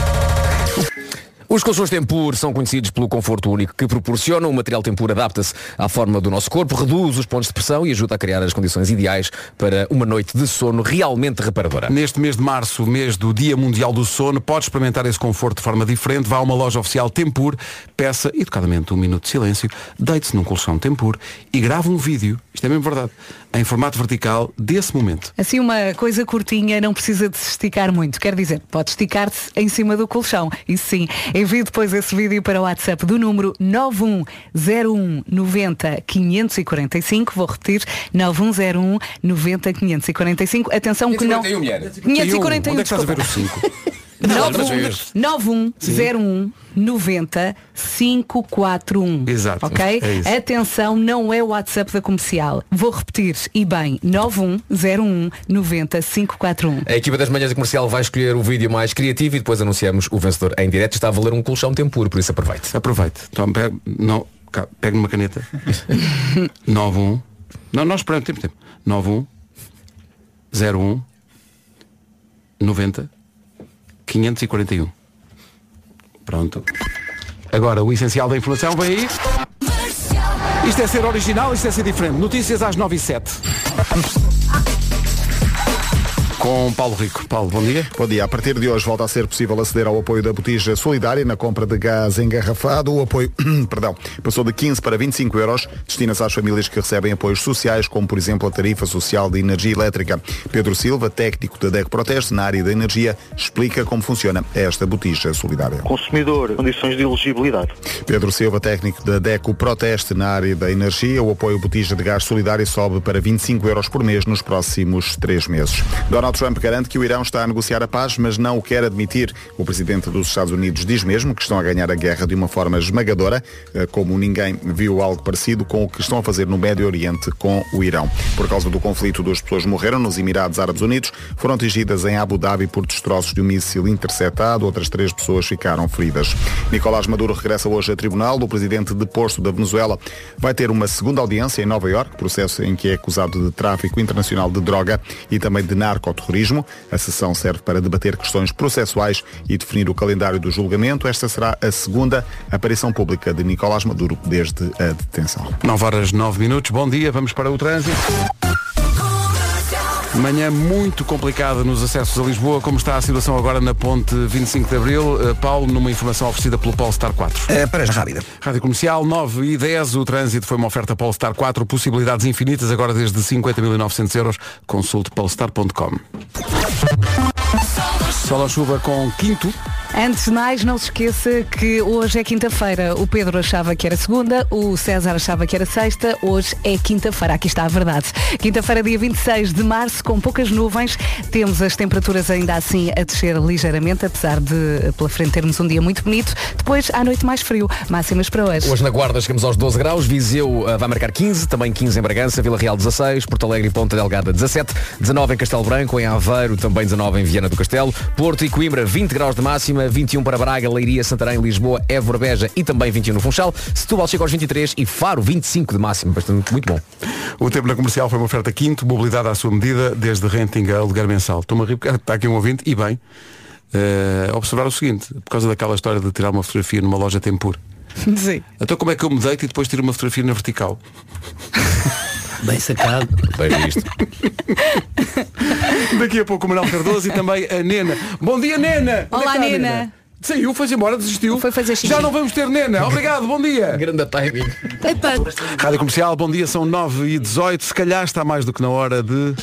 Os colchões Tempur são conhecidos pelo conforto único que proporcionam. O material Tempur adapta-se à forma do nosso corpo, reduz os pontos de pressão e ajuda a criar as condições ideais para uma noite de sono realmente reparadora. Neste mês de março, mês do Dia Mundial do Sono, pode experimentar esse conforto de forma diferente. Vá a uma loja oficial Tempur, peça educadamente um minuto de silêncio, deite-se num colchão Tempur e grave um vídeo, isto é mesmo verdade, em formato vertical desse momento. Assim, uma coisa curtinha, não precisa de se esticar muito. Quer dizer, pode esticar-se em cima do colchão. Isso sim. Envie depois esse vídeo para o WhatsApp do número nove um zero um nove zero quinhentos e quarenta e cinco. Vou repetir, nove um zero um nove zero quinhentos e quarenta e cinco. Atenção que não... quinhentos e quarenta e um, Onde é que estás a ver o cinco? nove um zero um nove zero cinco quatro um. Exato. Ok? É isso. Atenção, não é o WhatsApp da comercial. Vou repetir, e bem, nove um zero um nove zero cinco quatro um. A equipa das manhãs da comercial vai escolher o vídeo mais criativo e depois anunciamos o vencedor em direto. Está a valer um colchão Tempur, por isso aproveite. Aproveite. Então, pega, não, cá, pega uma caneta. nove um. Não, nós esperamos, temos tempo. nove um zero um nove zero quinhentos e quarenta e um. Pronto. Agora o essencial da informação vem aí. Isto é ser original, isto é ser diferente. Notícias às nove e sete. Com Paulo Rico. Paulo, bom dia. Bom dia. A partir de hoje volta a ser possível aceder ao apoio da botija solidária na compra de gás engarrafado. O apoio, perdão, passou de quinze para vinte e cinco euros. Destina-se às famílias que recebem apoios sociais, como por exemplo a tarifa social de energia elétrica. Pedro Silva, técnico da DECO Proteste na área da energia, explica como funciona esta botija solidária. Consumidor, condições de elegibilidade. Pedro Silva, técnico da DECO Proteste na área da energia, o apoio botija de gás solidário sobe para vinte e cinco euros por mês nos próximos três meses. Donald Trump garante que o Irão está a negociar a paz, mas não o quer admitir. O presidente dos Estados Unidos diz mesmo que estão a ganhar a guerra de uma forma esmagadora, como ninguém viu algo parecido com o que estão a fazer no Médio Oriente com o Irão. Por causa do conflito, duas pessoas morreram nos Emirados Árabes Unidos, foram atingidas em Abu Dhabi por destroços de um míssil interceptado, outras três pessoas ficaram feridas. Nicolás Maduro regressa hoje a tribunal. O presidente deposto da Venezuela vai ter uma segunda audiência em Nova Iorque, processo em que é acusado de tráfico internacional de droga e também de narcoterrorismo. A sessão serve para debater questões processuais e definir o calendário do julgamento. Esta será a segunda aparição pública de Nicolás Maduro desde a detenção. nove horas nove minutos. Bom dia, vamos para o trânsito. Manhã muito complicada nos acessos a Lisboa. Como está a situação agora na ponte vinte e cinco de Abril? Uh, Paulo, numa informação oferecida pelo Polestar quatro. É, para rápida. Rádio Comercial nove e dez. O trânsito foi uma oferta Polestar quatro. Possibilidades infinitas agora desde cinquenta mil e novecentos euros. Consulte polestar ponto com. Sol ou chuva com Quinto. Antes de mais, não se esqueça que hoje é quinta-feira. O Pedro achava que era segunda, o César achava que era sexta, hoje é quinta-feira. Aqui está a verdade. Quinta-feira, dia vinte e seis de março, com poucas nuvens. Temos as temperaturas ainda assim a descer ligeiramente, apesar de pela frente termos um dia muito bonito. Depois, à noite, mais frio. Máximas para hoje. Hoje na Guarda chegamos aos doze graus, Viseu uh, vai marcar quinze, também quinze em Bragança, Vila Real dezasseis, Porto Alegre e Ponta Delgada dezassete, dezanove em Castelo Branco, em Aveiro também dezanove em Viana do Castelo, Porto e Coimbra vinte graus de máxima, vinte e um para Braga, Leiria, Santarém, Lisboa, Évora, Beja e também vinte e um no Funchal. Setúbal chega aos vinte e três e Faro vinte e cinco de máximo, bastante muito bom. O tempo na Comercial foi uma oferta Quinto, mobilidade à sua medida, desde renting a aluguer mensal. Estou-me a rir porque está aqui um ouvinte, e bem, uh, observar o seguinte, por causa daquela história de tirar uma fotografia numa loja Tempur. Sim. Então como é que eu me deito e depois tiro uma fotografia na vertical? Bem sacado. Bem visto. Daqui a pouco o Manuel Cardoso e também a Nena. Bom dia, Nena! Olá, Onde é que está, Nena. Nena? Saiu, foi-se embora, desistiu. Foi fazer xixi. Já não vamos ter Nena. Obrigado, bom dia. Grande timing. Rádio Comercial, bom dia, são nove e dezoito. Se calhar está mais do que na hora de...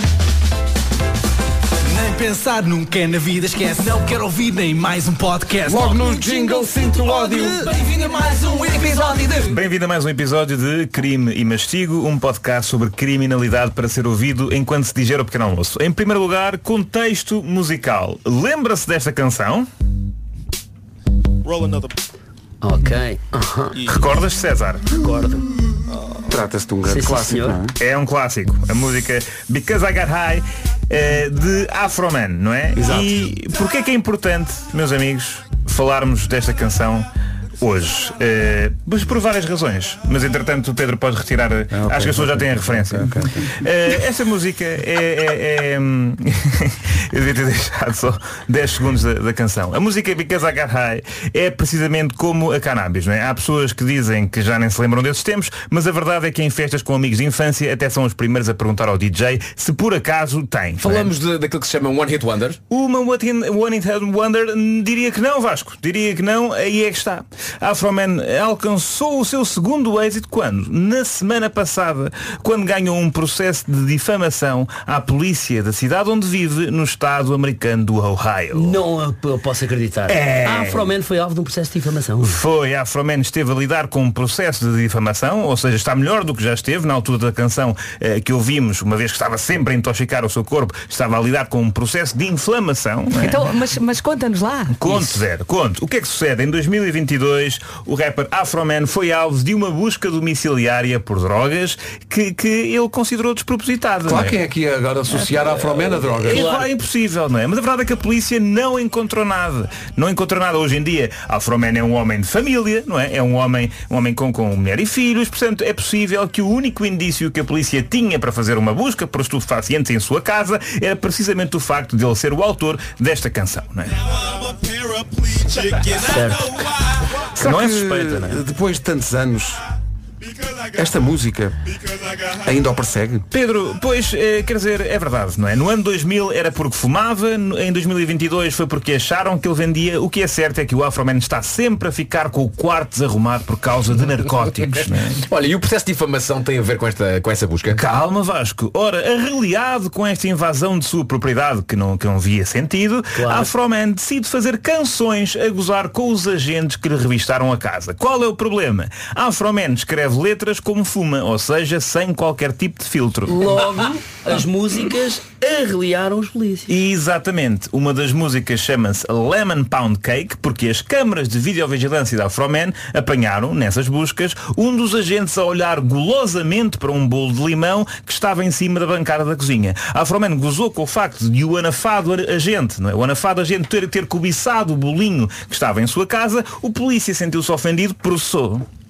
Nem pensar nunca é na vida, esquece. Não quero ouvir nem mais um podcast. Logo no jingle sinto ódio. Bem-vindo a mais um episódio de... Bem-vindo a mais um episódio de Crime e Mastigo, um podcast sobre criminalidade para ser ouvido enquanto se digere o pequeno almoço. Em primeiro lugar, contexto musical. Lembra-se desta canção? Ok. Recordas, César? Recordo. Trata-se de um grande Sim, sim, clássico, senhor. não é? É um clássico. A música Because I Got High, eh, de Afroman, não é? Exato. E porquê é que é importante, meus amigos, falarmos desta canção hoje? Eh, mas por várias razões. Mas entretanto o Pedro pode retirar. Ah, okay, acho que as pessoas okay, já têm a referência. Okay, okay, okay. Eh, esta música é. é, é hum, eu devia ter deixado só dez segundos da, da canção. A música Because I Got High é precisamente como a cannabis, não é? Há pessoas que dizem que já nem se lembram desses tempos, mas a verdade é que em festas com amigos de infância até são os primeiros a perguntar ao D J se por acaso tem. Falamos de, daquilo que se chama One Hit Wonder. Uma One Hit Wonder, diria que não, Vasco. Diria que não, aí é que está. Afroman alcançou o seu segundo êxito quando? Na semana passada, quando ganhou um processo de difamação à polícia da cidade onde vive, no estado americano do Ohio. Não eu posso acreditar. É. A Afroman foi alvo de um processo de difamação. Foi, a Afroman esteve a lidar com um processo de difamação, ou seja, está melhor do que já esteve na altura da canção eh, que ouvimos, uma vez que estava sempre a intoxicar o seu corpo, estava a lidar com um processo de inflamação. Então, é? mas, mas conta-nos lá. Conte, Zero, conte. O que é que sucede? Em dois mil e vinte e dois, o rapper Afroman foi alvo de uma busca domiciliária por drogas que, que ele considerou despropositada. Claro, não é? quem é que ia agora associar a Afroman a drogas? É, claro. É impossível, não é? Mas a verdade é que a polícia não encontrou nada. Não encontrou nada. Hoje em dia, Afroman é um homem de família, não é? É um homem, um homem com, com mulher e filhos. Portanto, é possível que o único indício que a polícia tinha para fazer uma busca por estupefacientes em sua casa era precisamente o facto de ele ser o autor desta canção, não é? Certo. Não é suspeita, não é? Depois de tantos anos, esta música ainda o persegue? Pedro, pois, eh, quer dizer, é verdade, não é? No ano dois mil era porque fumava, no, em dois mil e vinte e dois foi porque acharam que ele vendia. O que é certo é que o Afroman está sempre a ficar com o quarto desarrumado por causa de narcóticos, não é? Olha, e o processo de difamação tem a ver com, esta, com essa busca? Calma, Vasco. Ora, arreliado com esta invasão de sua propriedade que não, que não via sentido, claro. Afroman decide fazer canções a gozar com os agentes que lhe revistaram a casa. Qual é o problema? Afroman escreve letras como fuma, ou seja, sem qualquer tipo de filtro. Logo, as músicas arreliaram os polícias. Exatamente. Uma das músicas chama-se Lemon Pound Cake, porque as câmaras de videovigilância da Afroman apanharam, nessas buscas, um dos agentes a olhar golosamente para um bolo de limão que estava em cima da bancada da cozinha. A Afroman gozou com o facto de o anafado agente, não é? O anafado agente ter, ter cobiçado o bolinho que estava em sua casa. O polícia sentiu-se ofendido, processou.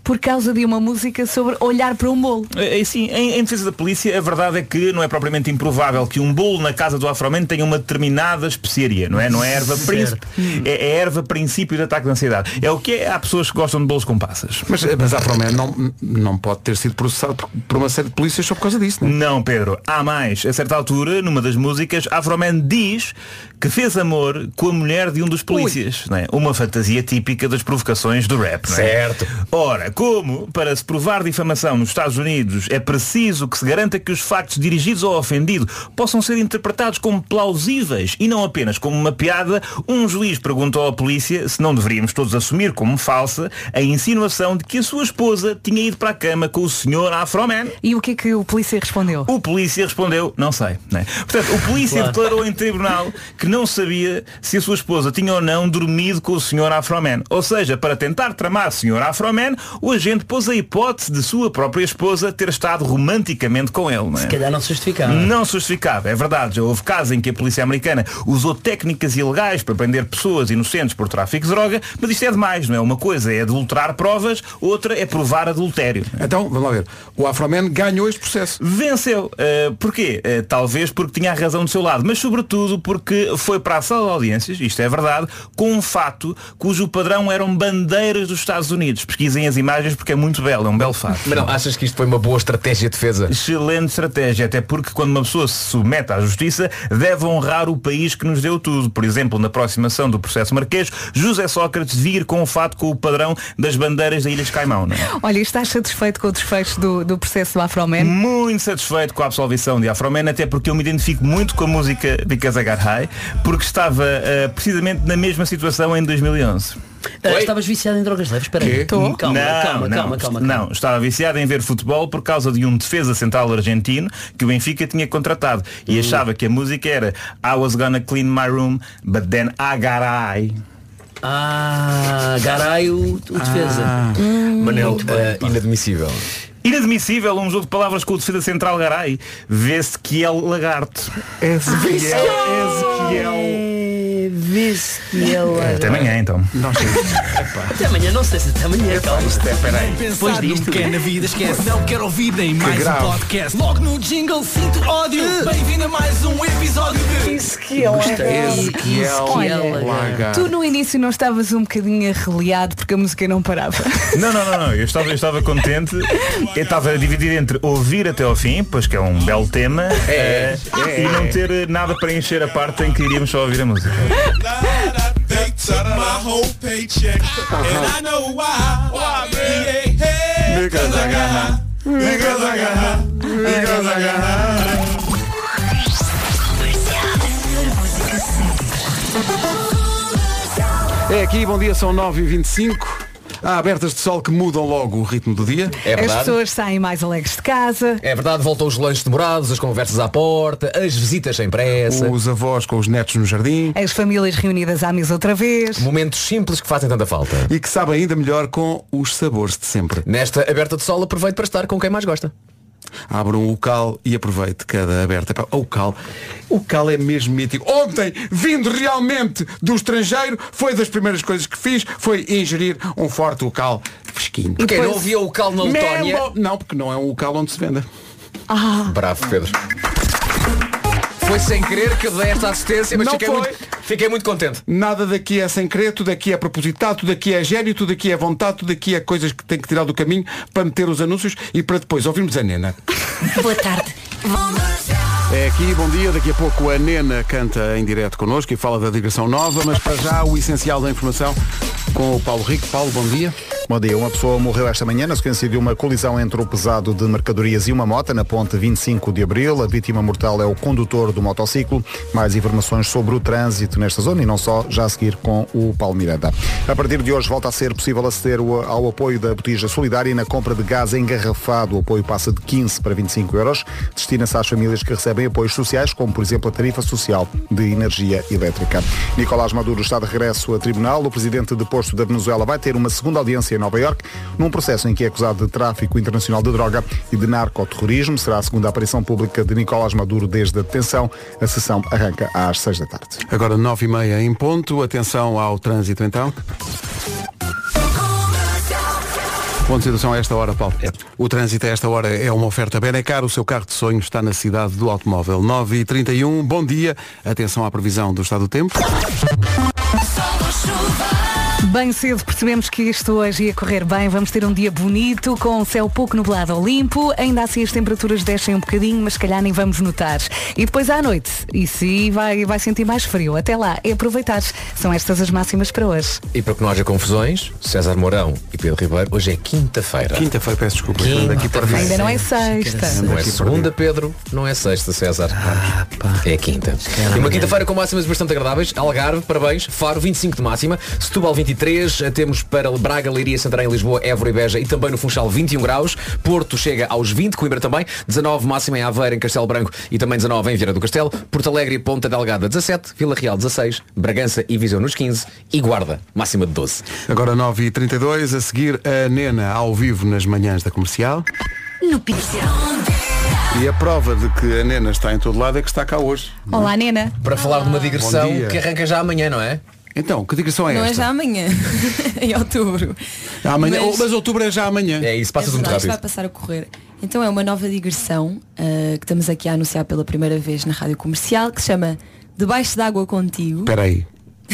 por causa de uma música sobre olhar para um bolo. É, sim, em, em defesa da polícia, a verdade é que não é propriamente improvável que um bolo na casa do Afroman tenha uma determinada especiaria, não é? Não é erva príncipe, é, é erva princípio de ataque de ansiedade. É o que é, há pessoas que gostam de bolos com passas. Mas, mas Afroman não, não pode ter sido processado por, por uma série de polícias só por causa disso, não é? Não, Pedro. Há mais. A certa altura, numa das músicas, Afroman diz que fez amor com a mulher de um dos polícias, não é? Uma fantasia típica das provocações do rap, não é? Certo. Ora, como para se provar difamação nos Estados Unidos é preciso que se garanta que os factos dirigidos ao ofendido possam ser interpretados como plausíveis e não apenas como uma piada, um juiz perguntou à polícia se não deveríamos todos assumir como falsa a insinuação de que a sua esposa tinha ido para a cama com o senhor Afroman. E o que é que o polícia respondeu? O polícia respondeu, não sei. Não é? Portanto, o polícia Claro. declarou em tribunal que não sabia se a sua esposa tinha ou não dormido com o senhor Afroman. Ou seja, para tentar tramar o senhor Afroman, o agente pôs a hipótese de sua própria esposa ter estado romanticamente com ele. Não é? Se calhar não se justificava. Não se justificava, é verdade. Já houve casos em que a polícia americana usou técnicas ilegais para prender pessoas inocentes por tráfico de droga, mas isto é demais, não é? Uma coisa é adulterar provas, outra é provar adultério. Então, vamos lá ver. O Afroman ganhou este processo. Venceu. Uh, porquê? Uh, talvez porque tinha a razão do seu lado, mas sobretudo porque foi para a sala de audiências, isto é verdade, com um fato cujo padrão eram bandeiras dos Estados Unidos. Pesquisem as imagens porque é muito belo, é um belo fato. Mas não, achas que isto foi uma boa estratégia de defesa? Excelente estratégia, até porque quando uma pessoa se submete à justiça deve honrar o país que nos deu tudo. Por exemplo, na aproximação do processo Marquês, José Sócrates devia ir com o fato com o padrão das bandeiras da Ilhas Caimão, não é? Olha, estás satisfeito com o desfecho do, do processo do Afroman? Muito satisfeito com a absolvição de Afroman, até porque eu me identifico muito com a música Because I Got High, porque estava uh, precisamente na mesma situação em dois mil e onze. Ah, estavas viciado em drogas leves? Espera aí. Tô? Calma, não, calma, não, calma, calma, calma. Não, estava viciado em ver futebol por causa de um defesa central argentino que o Benfica tinha contratado e Hum. achava que a música era I was gonna clean my room, but then I got high. Ah, garai o, o defesa. Ah. Hum, Manel, muito bem, uh, inadmissível. Inadmissível, um jogo de palavras com o defesa central Garay. Vê-se que é o lagarto. Ezequiel, Ezequiel. Ezequiel. Até amanhã então. Até amanhã, não sei se até amanhã, calma. Peraí. Depois disto. Que é na vida, esquece. Não quero ouvir nem mais um grave. podcast. Logo no jingle sinto ódio. Bem-vindo a mais um episódio de Ezequiel. Ezequiel Lagarto. Tu no início não estavas um bocadinho arreliado porque a música não parava. Não, não, não, não. Eu estava, eu estava contente. Eu estava dividido entre ouvir até ao fim, pois que é um belo tema, É, eh, é, e não é. ter nada para encher a parte em que iríamos só ouvir a música. They took my whole paycheck, and I know why. Why, man? Hey, because I got high. Because I got high. Because I got high. É aqui, bom dia, são nove e vinte e cinco. Há abertas de sol que mudam logo o ritmo do dia. É As verdade. pessoas saem mais alegres de casa. É verdade, voltam os lanches demorados, as conversas à porta, as visitas sem pressa. Os avós com os netos no jardim. As famílias reunidas à mesa outra vez. Momentos simples que fazem tanta falta. E que sabem ainda melhor com os sabores de sempre. Nesta aberta de sol, aproveito para estar com quem mais gosta. Abram o cal e aproveite cada aberta. Epá, O cal, o cal é mesmo mítico. Ontem, vindo realmente do estrangeiro, foi das primeiras coisas que fiz, foi ingerir um forte o cal fresquinho. Porque não havia o cal na Letónia. Mesmo- Não, porque não é um cal onde se venda. Ah. Bravo, Pedro. Foi sem querer que eu dei esta assistência, mas Não fiquei foi. muito, fiquei muito contente. Nada daqui é sem querer, tudo aqui é propositado, tudo aqui é gênio, tudo aqui é vontade, tudo aqui é coisas que tem que tirar do caminho para meter os anúncios e para depois ouvirmos a Nena. Boa tarde. É aqui, bom dia, daqui a pouco a Nena canta em direto connosco e fala da digressão nova, mas para já o essencial da informação com o Paulo Rico. Paulo, bom dia. Bom dia. Uma pessoa morreu esta manhã na sequência de uma colisão entre o pesado de mercadorias e uma moto na ponte vinte e cinco de abril. A vítima mortal é o condutor do motociclo. Mais informações sobre o trânsito nesta zona e não só, já a seguir com o Paulo Miranda. A partir de hoje volta a ser possível aceder ao apoio da Botija Solidária na compra de gás engarrafado. O apoio passa de quinze para vinte e cinco euros. Destina-se às famílias que recebem apoios sociais, como por exemplo a tarifa social de energia elétrica. Nicolás Maduro está de regresso a tribunal. O presidente deposto da Venezuela vai ter uma segunda audiência em Nova Iorque, num processo em que é acusado de tráfico internacional de droga e de narcoterrorismo. Será a segunda aparição pública de Nicolás Maduro desde a detenção. A sessão arranca às seis da tarde. Agora nove e meia em ponto. Atenção ao trânsito então. Ponto de situação a esta hora, Paulo. É. O trânsito a esta hora é uma oferta Benacar. O seu carro de sonho está na cidade do automóvel. nove e trinta e um, bom dia. Atenção à previsão do estado do tempo. Bem cedo percebemos que isto hoje ia correr bem. Vamos ter um dia bonito, com o céu pouco nublado ou limpo. Ainda assim as temperaturas descem um bocadinho, mas se calhar nem vamos notar. E depois à noite, e se vai, vai sentir mais frio. Até lá, é aproveitar. São estas as máximas para hoje. E para que não haja confusões, César Mourão e Pedro Ribeiro, hoje é quinta-feira. Quinta-feira, peço desculpa. Quinta Daqui para Ainda não é sexta. Não é segunda, Pedro, não é sexta, César. Ah, é quinta. E uma quinta-feira com máximas bastante agradáveis. Algarve, parabéns. Faro, vinte e cinco de máxima. Setúbal, vinte e três. Temos para Braga, Leiria, Santarém, Lisboa, Évora e Beja e também no Funchal vinte e um graus. Porto chega aos vinte, Coimbra também. dezanove máxima em Aveiro, em Castelo Branco e também dezanove em Vieira do Castelo. Porto Alegre e Ponta Delgada dezassete. Vila Real dezasseis. Bragança e Viseu nos quinze. E Guarda, máxima de doze. Agora nove e trinta e dois, a seguir a Nena ao vivo nas manhãs da Comercial. No Pincel. E a prova de que a Nena está em todo lado é que está cá hoje. Olá, Nena. Para falar de uma digressão Bom dia. que arranca já amanhã, não é? Então, que digressão é Não esta? é já amanhã, em outubro. Amanhã, Mas- mas... outubro é já amanhã. É isso, passa É muito verdade, rápido. vai passar a correr. Então é uma nova digressão uh, que estamos aqui a anunciar pela primeira vez na Rádio Comercial, que se chama Debaixo d'Água Contigo. Espera aí.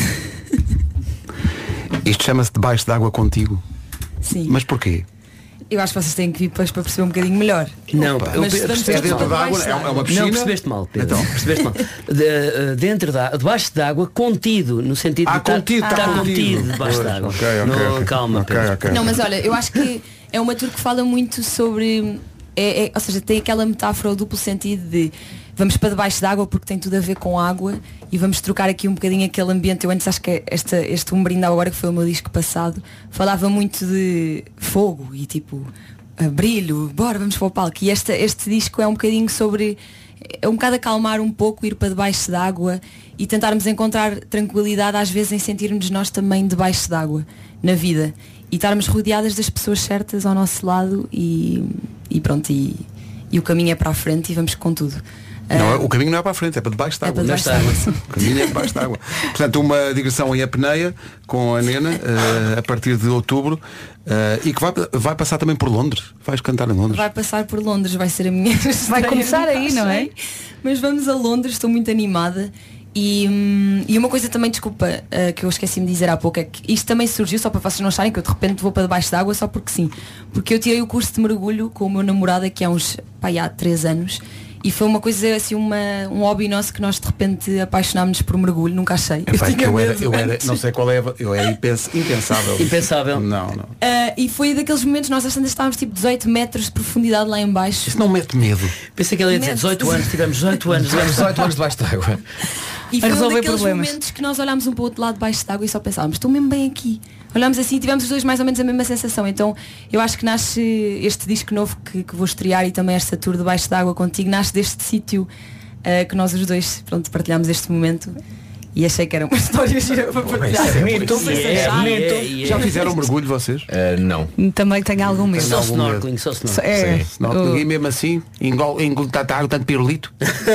Isto chama-se Debaixo d'Água Contigo? Sim. Mas porquê? Eu acho que vocês têm que vir depois para perceber um bocadinho melhor. Não, Opa, eu mas pe- estamos percebe- todos dentro da debaixo água, é uma piscina? Não, percebeste mal, Pedro. Então. Percebeste mal. De, eh, dentro da, debaixo d'água, contido, no sentido Ah, de estar- contido, estar está contido, contido. debaixo Pois, d'água. ok, ok, Não, ok. calma, Ok, Pedro. ok. Não, mas olha, eu acho que é uma tour que fala muito sobre... É, é- ou seja, tem aquela metáfora, o duplo sentido de vamos para debaixo d'água porque tem tudo a ver com água e vamos trocar aqui um bocadinho aquele ambiente. Eu antes acho que esta, este Um Brinde Agora, que foi o meu disco passado, falava muito de fogo e tipo a brilho, bora, vamos para o palco. E esta, este disco é um bocadinho sobre, é um bocado acalmar um pouco, ir para debaixo d'água e tentarmos encontrar tranquilidade às vezes em sentirmos nós também debaixo d'água na vida e estarmos rodeadas das pessoas certas ao nosso lado e, e pronto, e, e o caminho é para a frente e vamos com tudo. Não, Ah, o caminho não é para a frente, é para debaixo d'água. para debaixo d'água, sim. O caminho é debaixo d'água. Portanto, uma digressão em apneia com a Nena eh, a partir de outubro eh, e que vai, vai passar também por Londres. Vais cantar em Londres. Vai passar por Londres, vai ser a minha Vai começar aí, não é? Mas vamos a Londres, estou muito animada. E, hum, e uma coisa também, desculpa, uh, que eu esqueci-me de dizer há pouco, é que isto também surgiu, só para vocês não acharem que eu de repente vou para debaixo d'água só porque sim. Porque eu tirei o curso de mergulho com o meu namorado aqui há uns, pá, há três anos. E foi uma coisa assim, uma, um hobby nosso que nós de repente apaixonámos-nos por mergulho, nunca achei. Epá, é que tinha eu, era, medo eu era, antes. não sei qual é, eu era impens, impensável. Impensável. Não, não. Uh, e foi daqueles momentos, nós às tantas estávamos tipo dezoito metros de profundidade lá em baixo. Isso não mete medo. Pensei que ele ia dizer dezoito anos, tivemos dezoito anos, tivemos dezoito anos debaixo d'água. E A foi um resolver daqueles problemas. momentos que nós olhámos um para o outro lado debaixo d'água e só pensávamos, estou mesmo bem aqui. Olhámos assim e tivemos os dois mais ou menos a mesma sensação. Então eu acho que nasce este disco novo que, que vou estrear e também esta tour debaixo d'água contigo, nasce deste sítio uh, que nós os dois, pronto, partilhámos este momento. E achei que era uma história gira para partilhar. é bonito, Não sei se é acharam. bonito. É, é. Já fizeram mergulho vocês? Uh, não. Também tenho algum medo. Só algum snorkeling, só snorkeling. É, Não, o- e mesmo assim, engole, engole tanto água, tanto pirulito.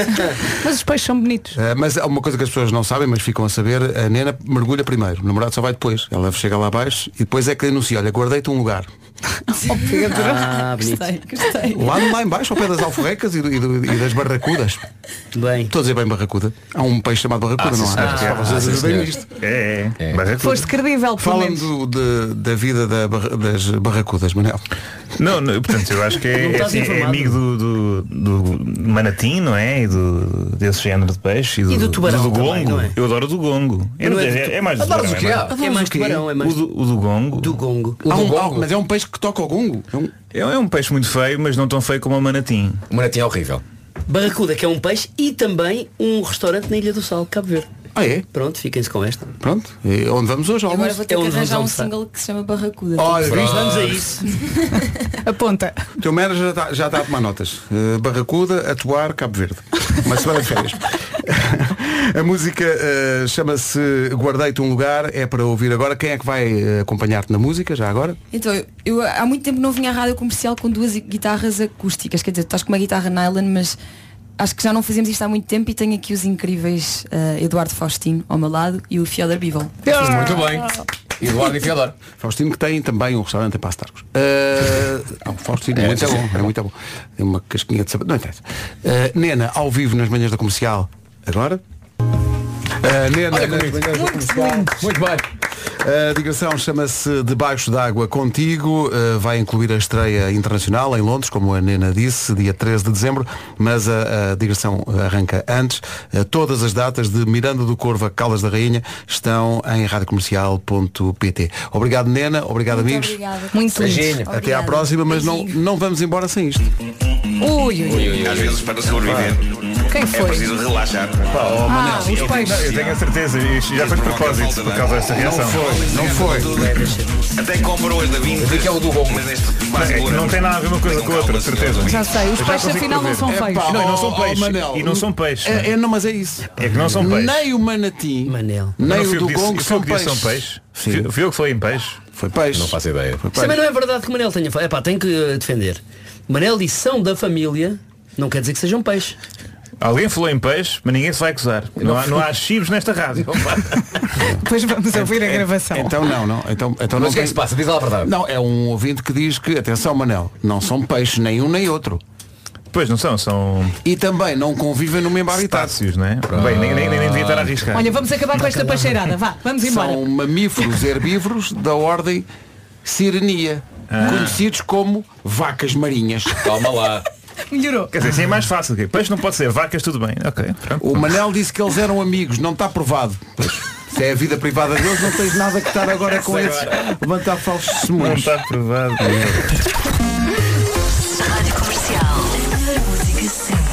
mas os peixes são bonitos. Uh, mas há uma coisa que as pessoas não sabem, mas ficam a saber, a Nena mergulha primeiro, o namorado só vai depois. Ela chega lá abaixo e depois é que denuncia, olha, guardei-te um lugar. Ah, bonito. Gostei, gostei. Lá, lá em baixo, ao pé das alforrecas e, do- e do- e das barracudas. Bem. Estou a dizer bem barracuda. Há um peixe chamado barracuda, Ah, não sim, há? senhor. Ah, vocês Ah, sim, veem senhor. isto. É, é. é. Barracuda. Foste credível, pelo Fala-me menos. do- de- da vida da barra- das barracudas, Manel. Não, não, portanto, eu acho que Não é, é, estás assim, é informado. amigo do, do, do manatim, não é? E do, desse género de peixe. E do, E do tubarão do também, gongo. não é? Eu adoro o do gongo. É, Não é é, do- é mais do Adoras tubarão, o é quê? mais- É mais o quê? tubarão, é mais O do, o do gongo. do gongo. O Há do um- há- gongo. mas é um peixe que toca o gongo. É um- É, é um peixe muito feio, mas não tão feio como o manatim. O manatim é horrível. Barracuda, que é um peixe e também um restaurante na Ilha do Sal, Cabo Verde. Ah, é? Pronto, fiquem-se com esta. Pronto. E onde vamos hoje? ao Agora almoço? vou ter É que onde vamos arranjar um almoçar. single que se chama Barracuda. Olha, Pronto, viste? vamos a isso. Aponta. O teu manager já está já está a tomar notas. Uh, Barracuda, Atuar, Cabo Verde. Uma semana de férias. A música uh, chama-se Guardei-te um Lugar. É para ouvir agora. Quem é que vai uh, acompanhar-te na música, já agora? Então, eu, eu há muito tempo não vinha à rádio comercial com duas guitarras acústicas. Quer dizer, tu estás com uma guitarra nylon, mas acho que já não fazíamos isto há muito tempo e tenho aqui os incríveis uh, Eduardo Faustino ao meu lado e o Fiodor Bivol. Muito bem. Eduardo e Fiodoro. Faustino que tem também um restaurante em Passo de Arcos. Uh, ah, Faustino é muito bom, é muito bom. Tem uma casquinha de sapato. Não interessa. Uh, Nena, ao vivo nas manhãs da Comercial. Agora? Uh, Nena, Olha, nas muito, manhãs da muito, Comercial. muito, muito bem. A digressão chama-se Debaixo d'Água Contigo, uh, vai incluir a estreia internacional em Londres, como a Nena disse, dia treze de dezembro, mas a, a digressão arranca antes. Uh, todas as datas de Miranda do Corvo a Caldas da Rainha estão em rádio comercial ponto pt. Obrigado, Nena, obrigado, Muito amigos. obrigada. Muito lindo. Até Obrigada. à próxima, mas não, não vamos embora sem isto. Ui, ui, ui. Às vezes para sobreviver Quem foi? é preciso relaxar. Oh, Ah, Manel, os eu, peixes. tenho, eu tenho a certeza, isto já foi de propósito por causa desta reação. Não foi. Até compro hoje da vinte. Que é o do bom. Mas este Não, não tem nada a ver uma coisa com a outra, de certeza. Já sei, os Eu já peixes consigo afinal não prever. são É feios. pá, Não, e não Oh, são oh, peixes. Manel. E não são peixes. É, é, não, mas é isso. É que não são peixes. Nem o Manati, Manel. nem Não o fui eu do que disse- Gongo fui eu são que disse peixes. são peixes. Sim. Fui- Fui eu que falei em peixe. Foi peixe. Não faço ideia. Foi Isso também peixe. não é verdade que o Manel tenha falado. É pá, tem que uh, defender. Manel disse são da família, não quer dizer que sejam peixes. Alguém falou em peixe, mas ninguém se vai acusar. Não há, não há chibos nesta rádio. Depois vamos ouvir a gravação. Então não, não. Então, então Mas não o que é tem- que se passa? Diz lá a verdade. Não, é um ouvinte que diz que, atenção Manel, não são peixes nem um nem outro. Pois não são, são E também não convivem no mesmo habitat. cetáceos, não é? Bem, nem, nem, nem devia estar a arriscar. Olha, vamos acabar com esta peixeirada. Vá, vamos embora. São mamíferos herbívoros da ordem Sirenia, conhecidos como vacas marinhas. Calma lá. Melhorou. Quer dizer, assim é mais fácil. que Peixe não pode ser, vacas tudo bem. Ok, pronto. O Manel disse que eles eram amigos, não está provado. Pois, se é a vida privada deles, não tens nada que estar agora com esses levantar falsos Não testemunhos. está provado. Rádio Comercial. A melhor música sempre.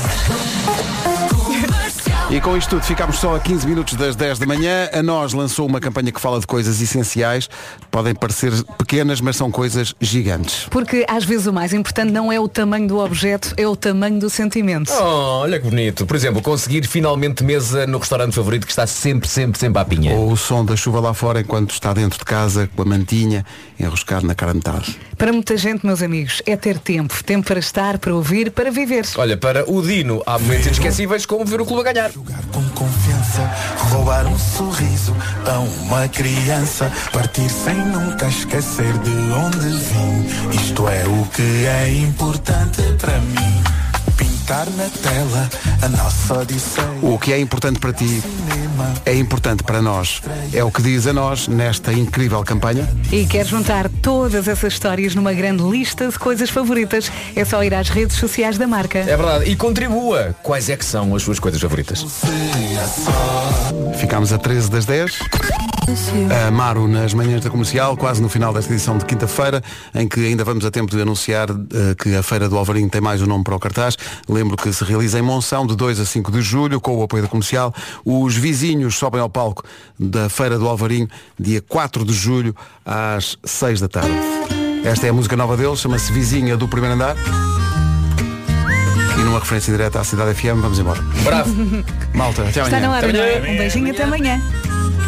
E com isto tudo, ficámos só a quinze minutos das dez da manhã. A Nós lançou uma campanha que fala de coisas essenciais. Podem parecer pequenas, mas são coisas gigantes. Porque às vezes o mais importante não é o tamanho do objeto, é o tamanho do sentimento. Oh, olha que bonito. Por exemplo, conseguir finalmente mesa no restaurante favorito que está sempre, sempre, sempre à pinha. Ou o som da chuva lá fora enquanto está dentro de casa, com a mantinha, enroscado na cara metade. Para muita gente, meus amigos, é ter tempo. Tempo para estar, para ouvir, para viver. Olha, para o Dino há momentos inesquecíveis como ver o clube a ganhar. Com confiança, roubar um sorriso a uma criança, partir sem nunca esquecer de onde vim. Isto é o que é importante para mim. Pintar na tela a nossa odisseia. O que é importante para ti é importante para nós. É o que diz a nós nesta incrível campanha. E quer juntar todas essas histórias numa grande lista de coisas favoritas? É só ir às redes sociais da marca. É verdade. E contribua. Quais é que são as suas coisas favoritas? Ficámos a treze das dez. A Maru nas manhãs da Comercial, quase no final desta edição de quinta-feira, em que ainda vamos a tempo de anunciar uh, que a Feira do Alvarinho tem mais um nome para o cartaz. Lembro que se realiza em Monção de dois a cinco de julho, com o apoio da Comercial. Os vizinhos sobem ao palco da Feira do Alvarinho, dia quatro de julho, às seis da tarde. Esta é a música nova deles, chama-se Vizinha do Primeiro Andar. E numa referência direta à Cidade F M, vamos embora. Bravo. Malta, até amanhã. Está na hora, Até não é? amanhã. Um beijinho, até amanhã.